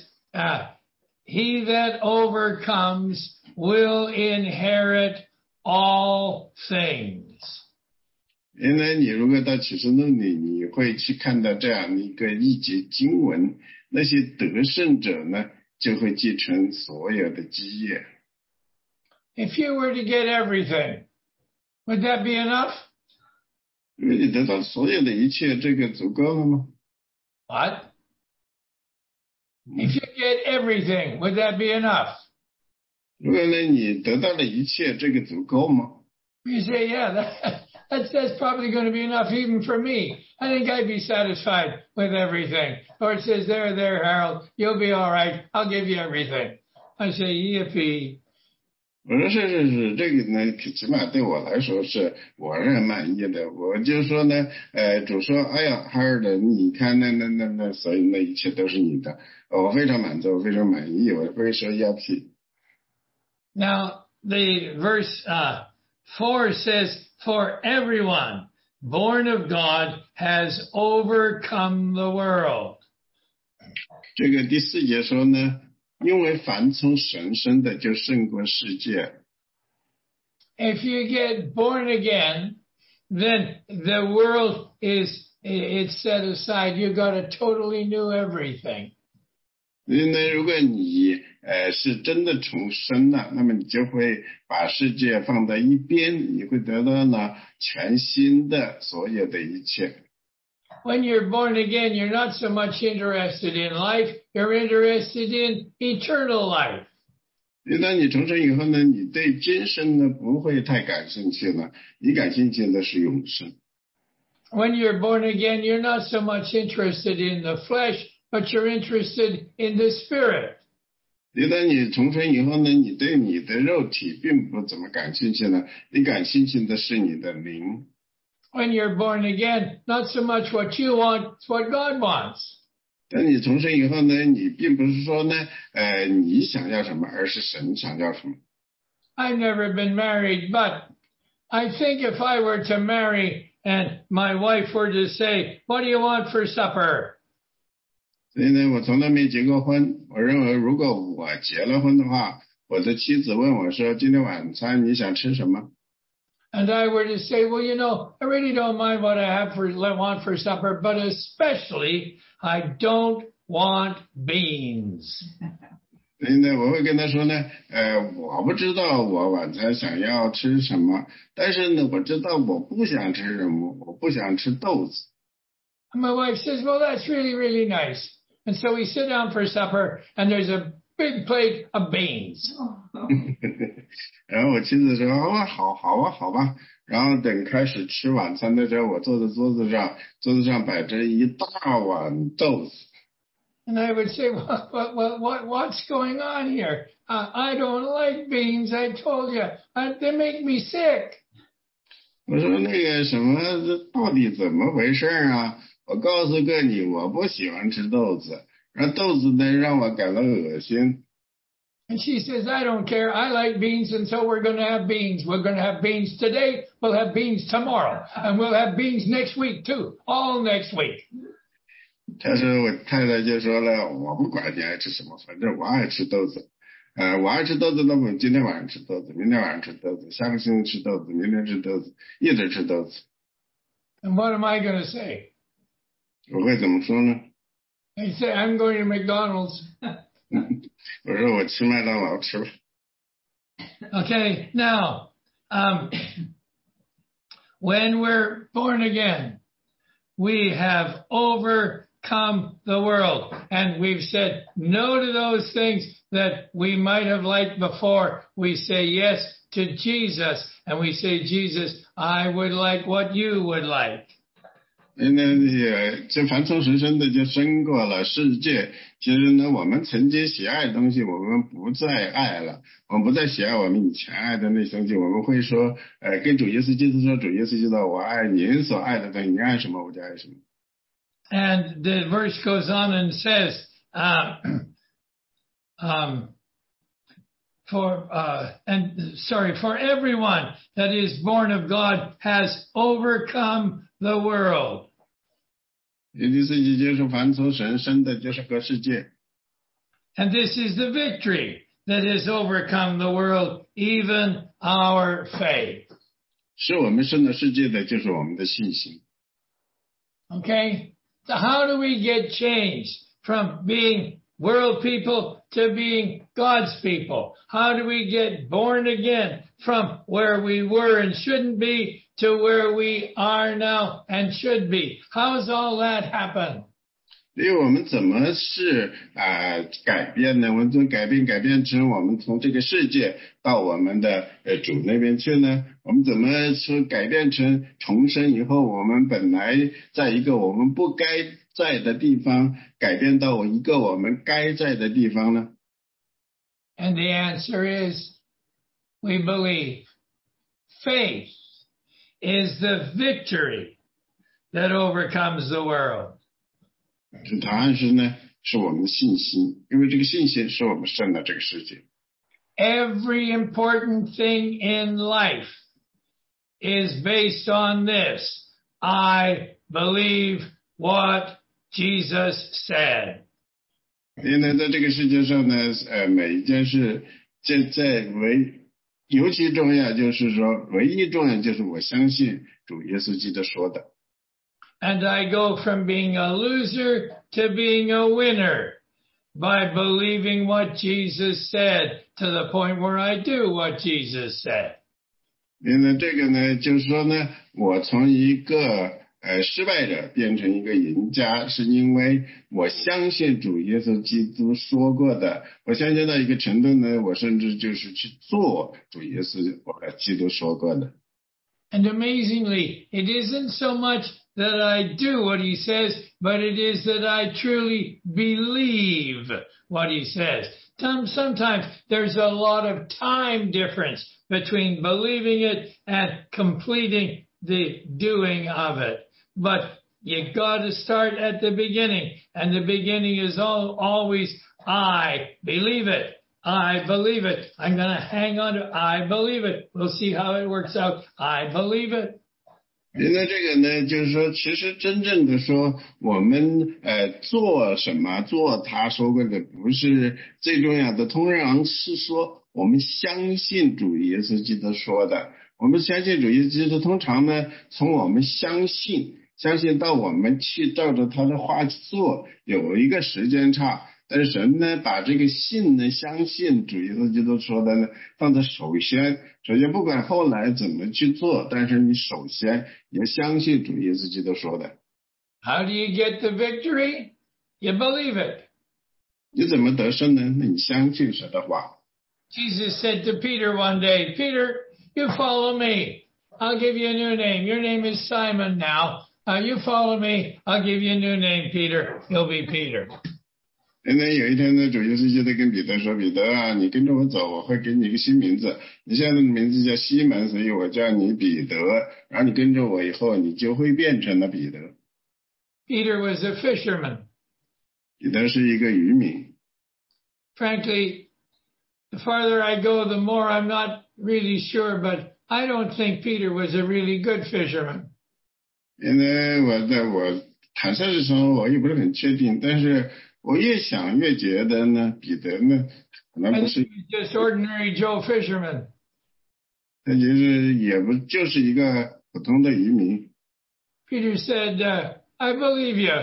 he that overcomes will inherit all things. 因为你如果到启示录里，你会去看到这样一个一节经文，那些得胜者呢，就会继承所有的基业。 If you were to get everything, would that be enough? 如果你得到所有的一切，这个足够了吗？ What? If you get everything, would that be enough? 如果呢，你得到了一切，这个足够吗？ You say, yeah, that's probably going to be enough even for me. I think I'd be satisfied with everything. Lord says, there, Harold, you'll be all right. I'll give you everything. I say, yippee. 我说是，这个呢，起码对我来说是我是很满意的。我就说呢，主说，哎呀，哈尔的，你看那，所以那一切都是你的，我非常满足，我非常满意，我不会说yippee。 Now the verse 4 says, "For everyone born of God has overcome the world." 这个第4节说呢，因为凡从神生的就胜过世界。 If you get born again, then the world it's set aside. You got to totally new everything. 因为如果你是真的重生了，那么你就会把世界放在一边，你会得到呢全新的所有的一切。 When you're born again, you're not so much interested in life, you're interested in eternal life. 当你重生以后呢，你对今生呢不会太感兴趣了，你感兴趣的是永生。 When you're born again, you're not so much interested in the flesh, but you're interested in the spirit. 当你重生以后呢，你对你的肉体并不怎么感兴趣了，你感兴趣的是你的灵。 When you're born again, not so much what you want, it's what God wants. 当你重生以后呢，你并不是说呢，你想要什么，而是神想要什么。 I've never been married, but I think if I were to marry and my wife were to say, "What do you want for supper?" 所以呢，我从来没结过婚。我认为，如果我结了婚的话，我的妻子问我说：“今天晚餐你想吃什么？” And I were to say, "Well, you know, I really don't mind what I want for supper, but especially I don't want beans." 所以呢，我会跟他说呢，我不知道我晚餐想要吃什么，但是呢，我知道我不想吃什么，我不想吃豆子。 And my wife says, "Well, that's really, really nice." And so we sit down for supper, and there's a big plate of beans. 然后我妻子说哦好吧，然后等开始吃晚餐的时候，我坐在桌子上摆着一大碗豆子。 And I would say, what's going on here? I don't like beans. I told you, they make me sick. 我说那个什么，这到底怎么回事啊？我告诉过你，我不喜欢吃豆子，然后豆子呢让我感到恶心。 And she says, I don't care. I like beans, and so we're going to have beans. We're going to have beans today. We'll have beans tomorrow, and we'll have beans next week too. All next week. 他说我太太就说了，我不管你爱吃什么，反正我爱吃豆子。我爱吃豆子，那么今天晚上吃豆子，明天晚上吃豆子，下个星期吃豆子，明天吃豆子，一直吃豆子。 And what am I going to say? 我会怎么说呢？ I say, I'm going to McDonald's. 我说我去麦当劳吃吧。 Okay, now, when we're born again, we have overcome the world, and we've said no to those things that we might have liked before. We say yes to Jesus, and we say, Jesus, I would like what you would like. 这凡从神生的就胜过了世界。其实呢，我们曾经喜爱的东西，我们不再爱了，我们不再喜爱我们以前爱的那些东西。我们会说，跟主耶稣基督说，主耶稣基督，我爱您所爱的东西，你爱什么我就爱什么。 And the verse goes on and says, for everyone that is born of God has overcome the world. 也就是就是凡从神生的就是个世界。 And this is the victory that has overcome the world, even our faith. 是我们胜的世界的就是我们的信心。 Okay? So how do we get changed from being world people to being God's people? How do we get born again from where we were and shouldn't be to where we are now and should be? How does all that happen? 因为我们怎么是改变呢？我们怎么改变成我们从这个世界到我们的主那边去呢？我们怎么说改变成重生以后，我们本来在一个我们不该在的地方，改变到一个我们该在的地方呢？ And the answer is, we believe. Faith is the victory that overcomes the world. 答案是呢，是我们的信心，因为这个信心是我们胜了这个世界。 Every important thing in life is based on this. I believe what Jesus said. 因为在这个世界上呢，每一件事，尤其重要就是说，唯一重要就是我相信主耶稣基督说的。 And I go from being a loser to being a winner by believing what Jesus said to the point where I do what Jesus said. 因为这个呢，就是说呢，我从一个失败者变成一个赢家，是因为我相信主耶稣基督说过的。我相信到一个程度呢，我甚至就是去做主耶稣基督说过的。 And amazingly, it isn't so much that I do what he says, but it is that I truly believe what he says. Sometimes there's a lot of time difference between believing it and completing the doing of it. But you got to start at the beginning, and the beginning is always, I believe it. I believe it. I'm going to hang on to I believe it. We'll see how it works out. I believe it. 因为这个呢，就是说，其实真正的说，我们做什么，做他说过的不是最重要的，通常是说我们相信主耶稣基督说的。我们相信主耶稣基督，通常呢，从我们相信到我们去照着他的话去做，有一个时间差。但是神呢，把这个信呢，相信主耶稣基督说的呢，放在首先不管后来怎么去做，但是你首先也相信主耶稣基督说的。 How do you get the victory? You believe it. 你怎么得胜呢？那你相信神的话。 Jesus said to Peter one day, Peter, you follow me. I'll give you a new name. Your name is Simon now. You follow me. I'll give you a new name, Peter. You'll be Peter. 那有一天呢，主耶稣就在跟彼得说：“彼得啊，你跟着我走，我会给你一个新名字。你现在的名字叫西门，所以我叫你彼得。然后你跟着我以后，你就会变成了彼得。” Peter was a fisherman. 彼得是一个渔民。 Frankly, the farther I go, the more I'm not really sure, but I don't think Peter was a really good fisherman. 因为我坦率的说，我也不是很确定，但是我越想越觉得呢，彼得呢可能不是 just ordinary Joe fisherman. 他其实也不就是一个普通的渔民。 Peter said, I believe you.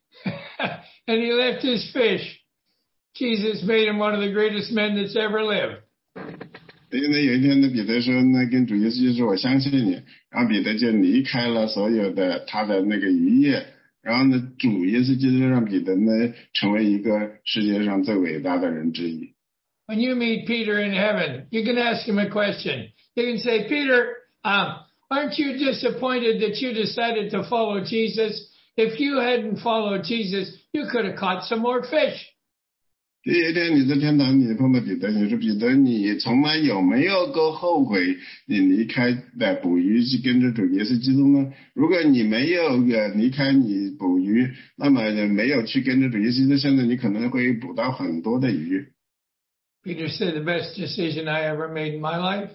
And he left his fish. Jesus made him one of the greatest men that's ever lived. 因为有一天呢，彼得说呢，跟主耶稣就说我相信你，然后彼得就离开了所有的他的那个渔业，然后呢，主耶稣就让彼得呢成为一个世界上最伟大的人之一。 When you meet Peter in heaven, you can ask him a question. You can say, Peter, aren't you disappointed that you decided to follow Jesus? If you hadn't followed Jesus, you could have caught some more fish. 第一天你在天堂，你碰到彼得，你说彼得，你从来有没有过后悔你离开捕鱼去跟着主耶稣基督呢？如果你没有离开你捕鱼，那么没有去跟着主耶稣基督，现在你可能会捕到很多的鱼。 Peter said the best decision I ever made in my life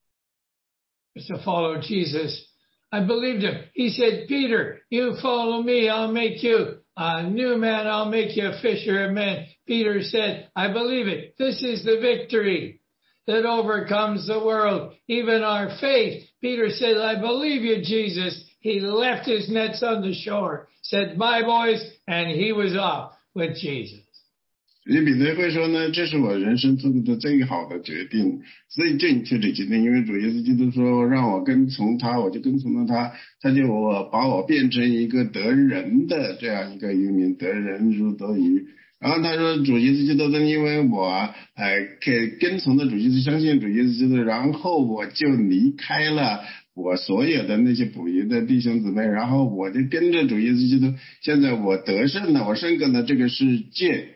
was to follow Jesus. I believed him. He said, Peter, you follow me, I'll make you a new man, I'll make you a fisher of men. Peter said, I believe it. This is the victory that overcomes the world, even our faith. Peter said, I believe you, Jesus. He left his nets on the shore, said, bye, boys, and he was off with Jesus. 所以彼得会说呢，这是我人生做的最好的决定，最正确的决定。因为主耶稣基督说让我跟从他，我就跟从了他，他就把我变成一个得人的这样一个渔民，得人如得鱼。然后他说主耶稣基督呢，因为我跟从的主耶稣，相信主耶稣基督，然后我就离开了我所有的那些捕鱼的弟兄姊妹，然后我就跟着主耶稣基督，现在我得胜了，我胜过了这个世界。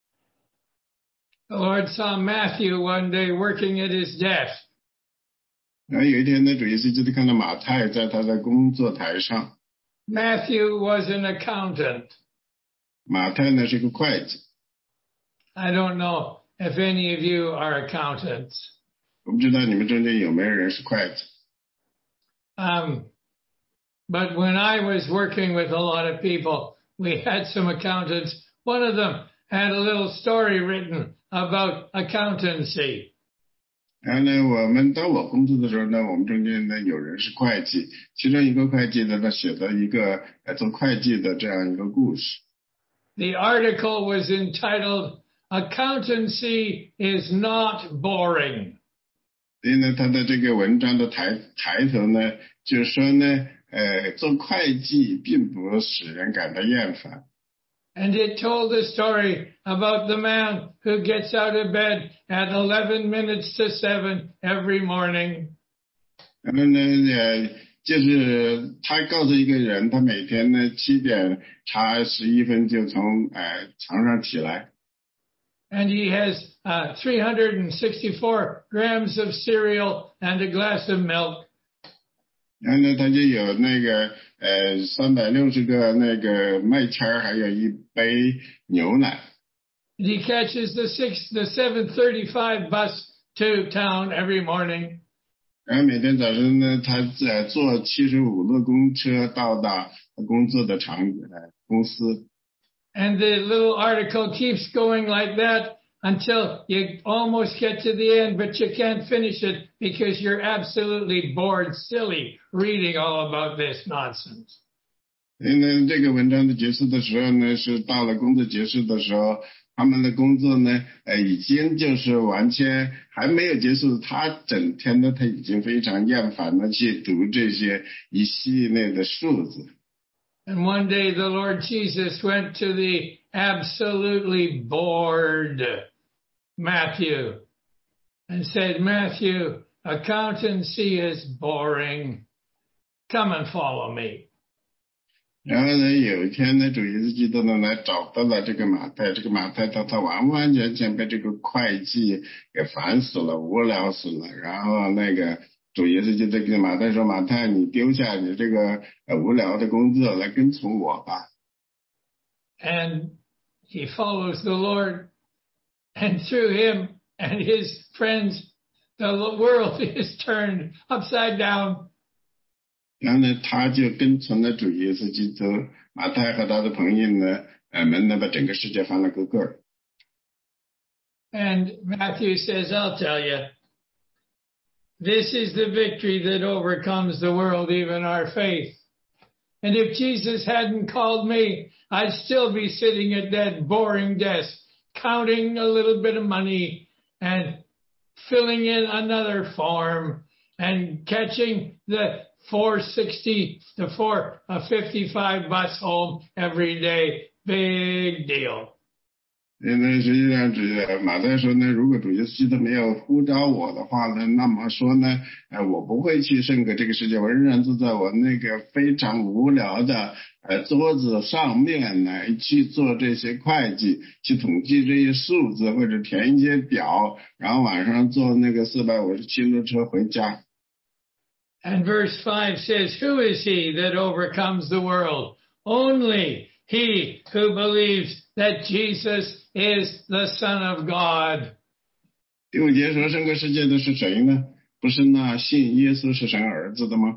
The Lord saw Matthew one day working at his desk. 然后有一天呢，主耶稣基督看到马太在他的工作台上。 Matthew was an accountant. 马太呢是个会计。 I don't know if any of you are accountants. 我不知道你们中间有没有人是会计。 But when I was working with a lot of people, we had some accountants. One of them had a little story written about accountancy. 然后呢，当我工作的时候呢，我们中间呢有人是会计，其中一个会计呢，他写了一个做会计的这样一个故事。 The article was entitled "Accountancy is not boring." 所以呢，他的这个文章的抬头呢，就是说呢，做会计并不使人感到厌烦。 And it told the story about the man who gets out of bed at 11 minutes to 7 every morning. 然后呢，就是他告诉一个人，他每天呢7点差11分就从床上起来。 And he has 364 grams of cereal and a glass of milk. 然后呢，他就有那个360个那个麦签，还有一杯牛奶。 He catches the 7:35 bus to town every morning. 然后每天早上呢，他坐75路公车到达工作的公司。 And the little article keeps going like that until you almost get to the end, but you can't finish it because you're absolutely bored, silly, reading all about this nonsense. 因为这个文章的结束的时候呢，是到了工作结束的时候，他们的工作呢，已经就是完全还没有结束，他整天呢，他已经非常厌烦的去读这些一系列的数字。 And one day the Lord Jesus went to the absolutely bored Matthew and said, Matthew, accountancy is boring. Come and follow me. 然后呢，有一天呢，主耶稣基督呢来找到了这个马太，这个马太他完完全全被这个会计给烦死了，无聊死了。然后那个主耶稣基督跟马太说：“马太，你丢下你这个无聊的工作，来跟从我吧。” And he follows the Lord, and through him and his friends, the world is turned upside down. 然后呢，他就跟从了主耶稣基督，马太和他的朋友呢，们呢把整个世界翻了个个儿。 And Matthew says, I'll tell you, this is the victory that overcomes the world, even our faith. And if Jesus hadn't called me, I'd still be sitting at that boring desk, counting a little bit of money and filling in another form and catching the 460 to 455 bus home every day. Big deal. 实际上马太说呢，如果主耶稣基督没有呼召我的话呢，那么说呢，我不会去胜过这个世界，我仍然坐在我那个非常无聊的桌子上面来去做这些会计，去统计这些数字或者填一些表，然后晚上坐那个457路车回家。 And verse 5 says, Who is he that overcomes the world? Only he who believes that Jesus is the Son of God. 第5节说胜过世界的是谁呢？不是那信耶稣是神儿子的吗？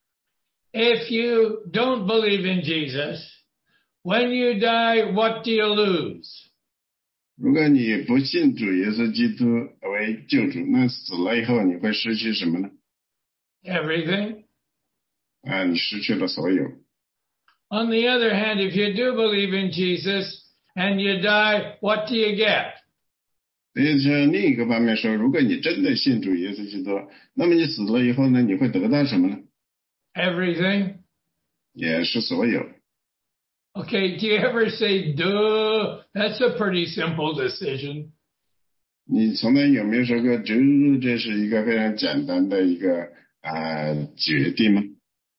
If you don't believe in Jesus, when you die, what do you lose? 如果你不信主耶稣基督为救主，那死了以后你会失去什么呢？ Everything. 你失去了所有。 On the other hand, if you do believe in Jesus and you die, what do you get? 另一个方面说，如果你真的信主耶稣基督，那么你死了以后呢，你会得到什么呢？ Everything. 也是所有。 Okay, do you ever say, duh, that's a pretty simple decision? 你从来有没有说过，这是一个非常简单的一个决定吗？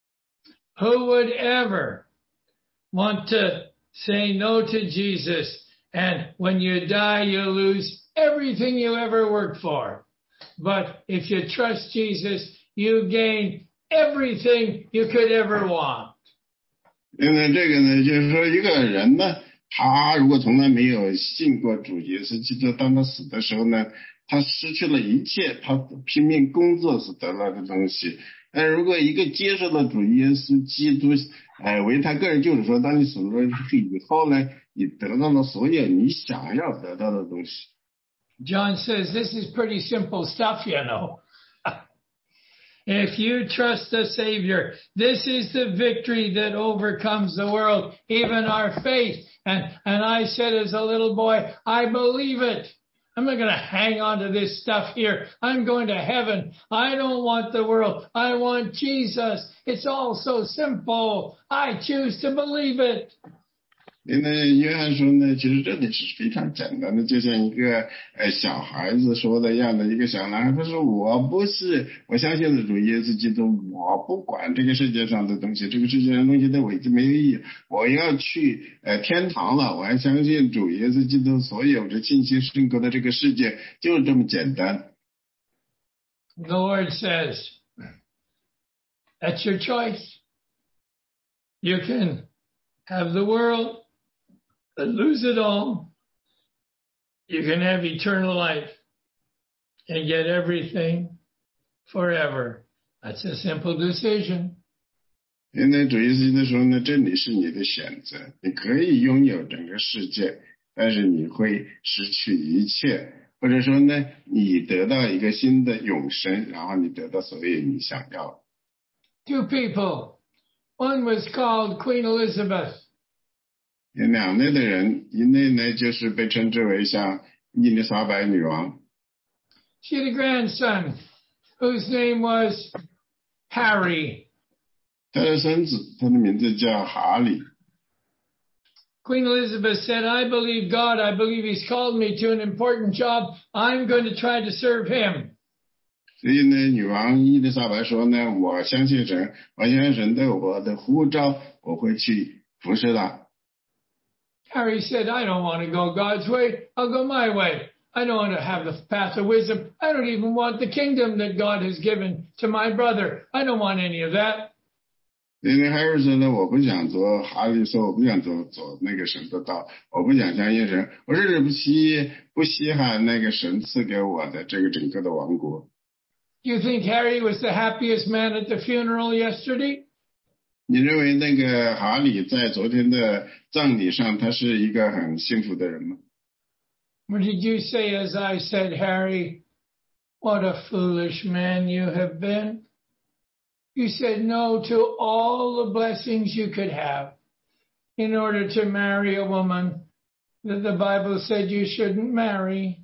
Who would ever want to say no to Jesus, and when you die, you lose everything you ever worked for? But if you trust Jesus, you gain everything you could ever want. 因为这个呢，就是说一个人呢，他如果从来没有信过主耶稣基督，当他死的时候呢，他失去了一切，他拼命工作所得到的东西。但如果一个接受了主耶稣基督，为他个人救主说，当你死了以后呢，你得到了所有你想要得到的东西。 John says this is pretty simple stuff, you know. If you trust the Savior, this is the victory that overcomes the world, even our faith. And I said as a little boy, I believe it. I'm not going to hang on to this stuff here. I'm going to heaven. I don't want the world. I want Jesus. It's all so simple. I choose to believe it. 因为约翰说呢，其实这里是非常简单的，就像一个小孩子说的一样的，一个小男孩他说我相信了主耶稣基督，我不管这个世界上的东西，这个世界上的东西对我已经没有意义，我要去天堂了，我还相信主耶稣基督所有的信息胜过的这个世界，就是这么简单。 The Lord says, that's your choice. You can have the world and lose it all. You can have eternal life and get everything forever. That's a simple decision. 因为主耶稣基督说呢，这里是你的选择，你可以拥有整个世界，但是你会失去一切，或者说呢，你得到一个新的永生，然后你得到所有你想要。 Two people. One was called Queen Elizabeth. 有两类的人，一类呢就是被称之为像伊丽莎白女王。 She had a grandson whose name was Harry. 他的孙子，他的名字叫哈里。 Queen Elizabeth said, I believe God. I believe He's called me to an important job. I'm going to try to serve Him. 所以呢，女王伊丽莎白说呢，我相信神，我相信神对我的呼召，我会去服侍他。 Harry said, I don't want to go God's way. I'll go my way. I don't want to have the path of wisdom. I don't even want the kingdom that God has given to my brother. I don't want any of that. 因为Harry说呢，我不想做，哈利说我不想走那个神的道，我不想相信神，我甚至不稀罕那个神赐给我的这个整个的王国。 You think Harry was the happiest man at the funeral yesterday? 你认为那个哈利在昨天的葬礼上，他是一个很幸福的人吗？ Or did you say, as I said, Harry, what a foolish man you have been? You said no to all the blessings you could have in order to marry a woman that the Bible said you shouldn't marry.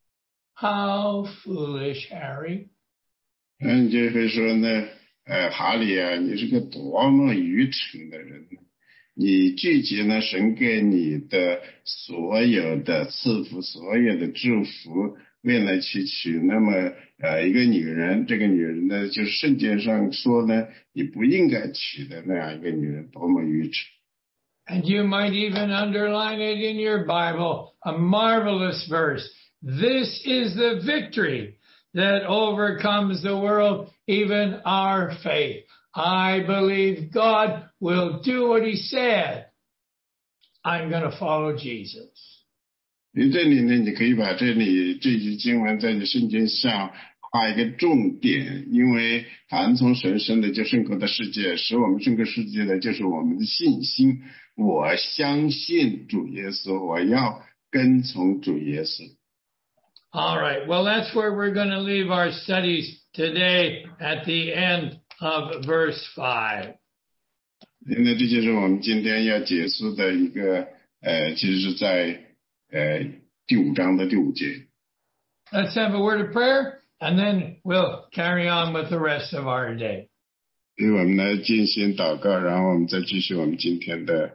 How foolish, Harry. 你就会说呢，哈利啊，你是个多么愚蠢的人呢！你拒绝了神给你的所有的赐福，所有的祝福，为了去娶那么一个女人，这个女人呢，就是圣经上说呢，你不应该娶的那样一个女人，多么愚蠢。 And you might even underline it in your Bible, a marvelous verse. This is the victory that overcomes the world, even our faith. I believe God will do what He said. I'm going to follow Jesus. 你这里呢，你可以把这句经文在你圣经上画一个重点，因为凡从神生的就胜过的世界，使我们胜过世界的就是我们的信心。我相信主耶稣，我要跟从主耶稣。 All right. Well, that's where we're going to leave our studies today at the end of verse 5. 那这就是我们今天要结束的一个其实是在第5章的第5节。 Let's have a word of prayer, and then we'll carry on with the rest of our day. 所以我们来进行祷告，然后我们再继续我们今天的。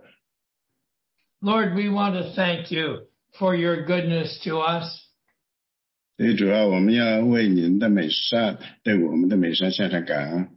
Lord, we want to thank you for your goodness to us. 所以主要我们要为您的美善，对我们的美善向上感恩。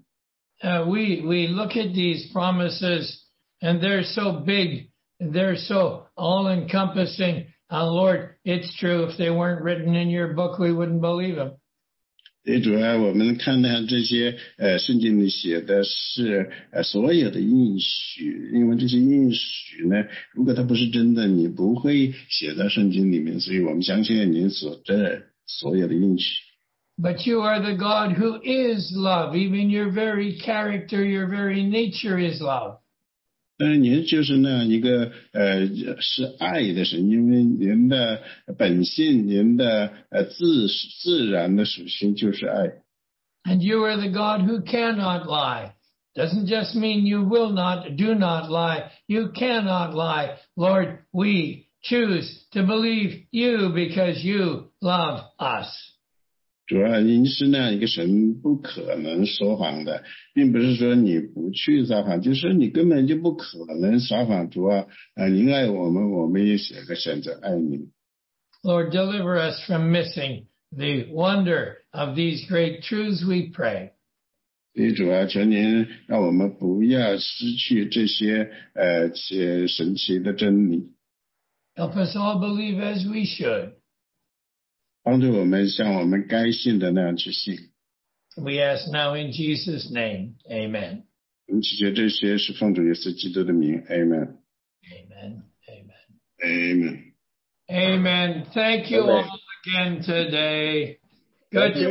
We look at these promises, and they're so big, they're so all-encompassing. Lord, it's true. If they weren't written in your book, we wouldn't believe them. 所以主要我们看到这些圣经里写的是所有的应许，因为这些应许呢，如果它不是真的，你不会写在圣经里面，所以我们相信您所有的应许。 But you are the God who is love. Even your very character, your very nature is love. 但是您就是那样一个是爱的神，因为您的本性，您的自然的属性就是爱。 And you are the God who cannot lie. Doesn't just mean you will not, do not lie. You cannot lie. Lord, we choose to believe you because you love us. 主要您是那样一个神，不可能说谎的，并不是说你不去撒谎，就是你根本就不可能撒谎。主要您爱我们，我们也选择爱您。 Lord, deliver us from missing the wonder of these great truths, we pray. 所以主要求您让我们不要失去这些神奇的真理。 Help us all believe as we should. 帮助我们像我们该信的那样去信。 We ask now in Jesus' name. Amen. 我们祈求这些是奉主耶稣基督的名。Amen. Amen. Amen. Amen. Amen. Thank you all again today. Good.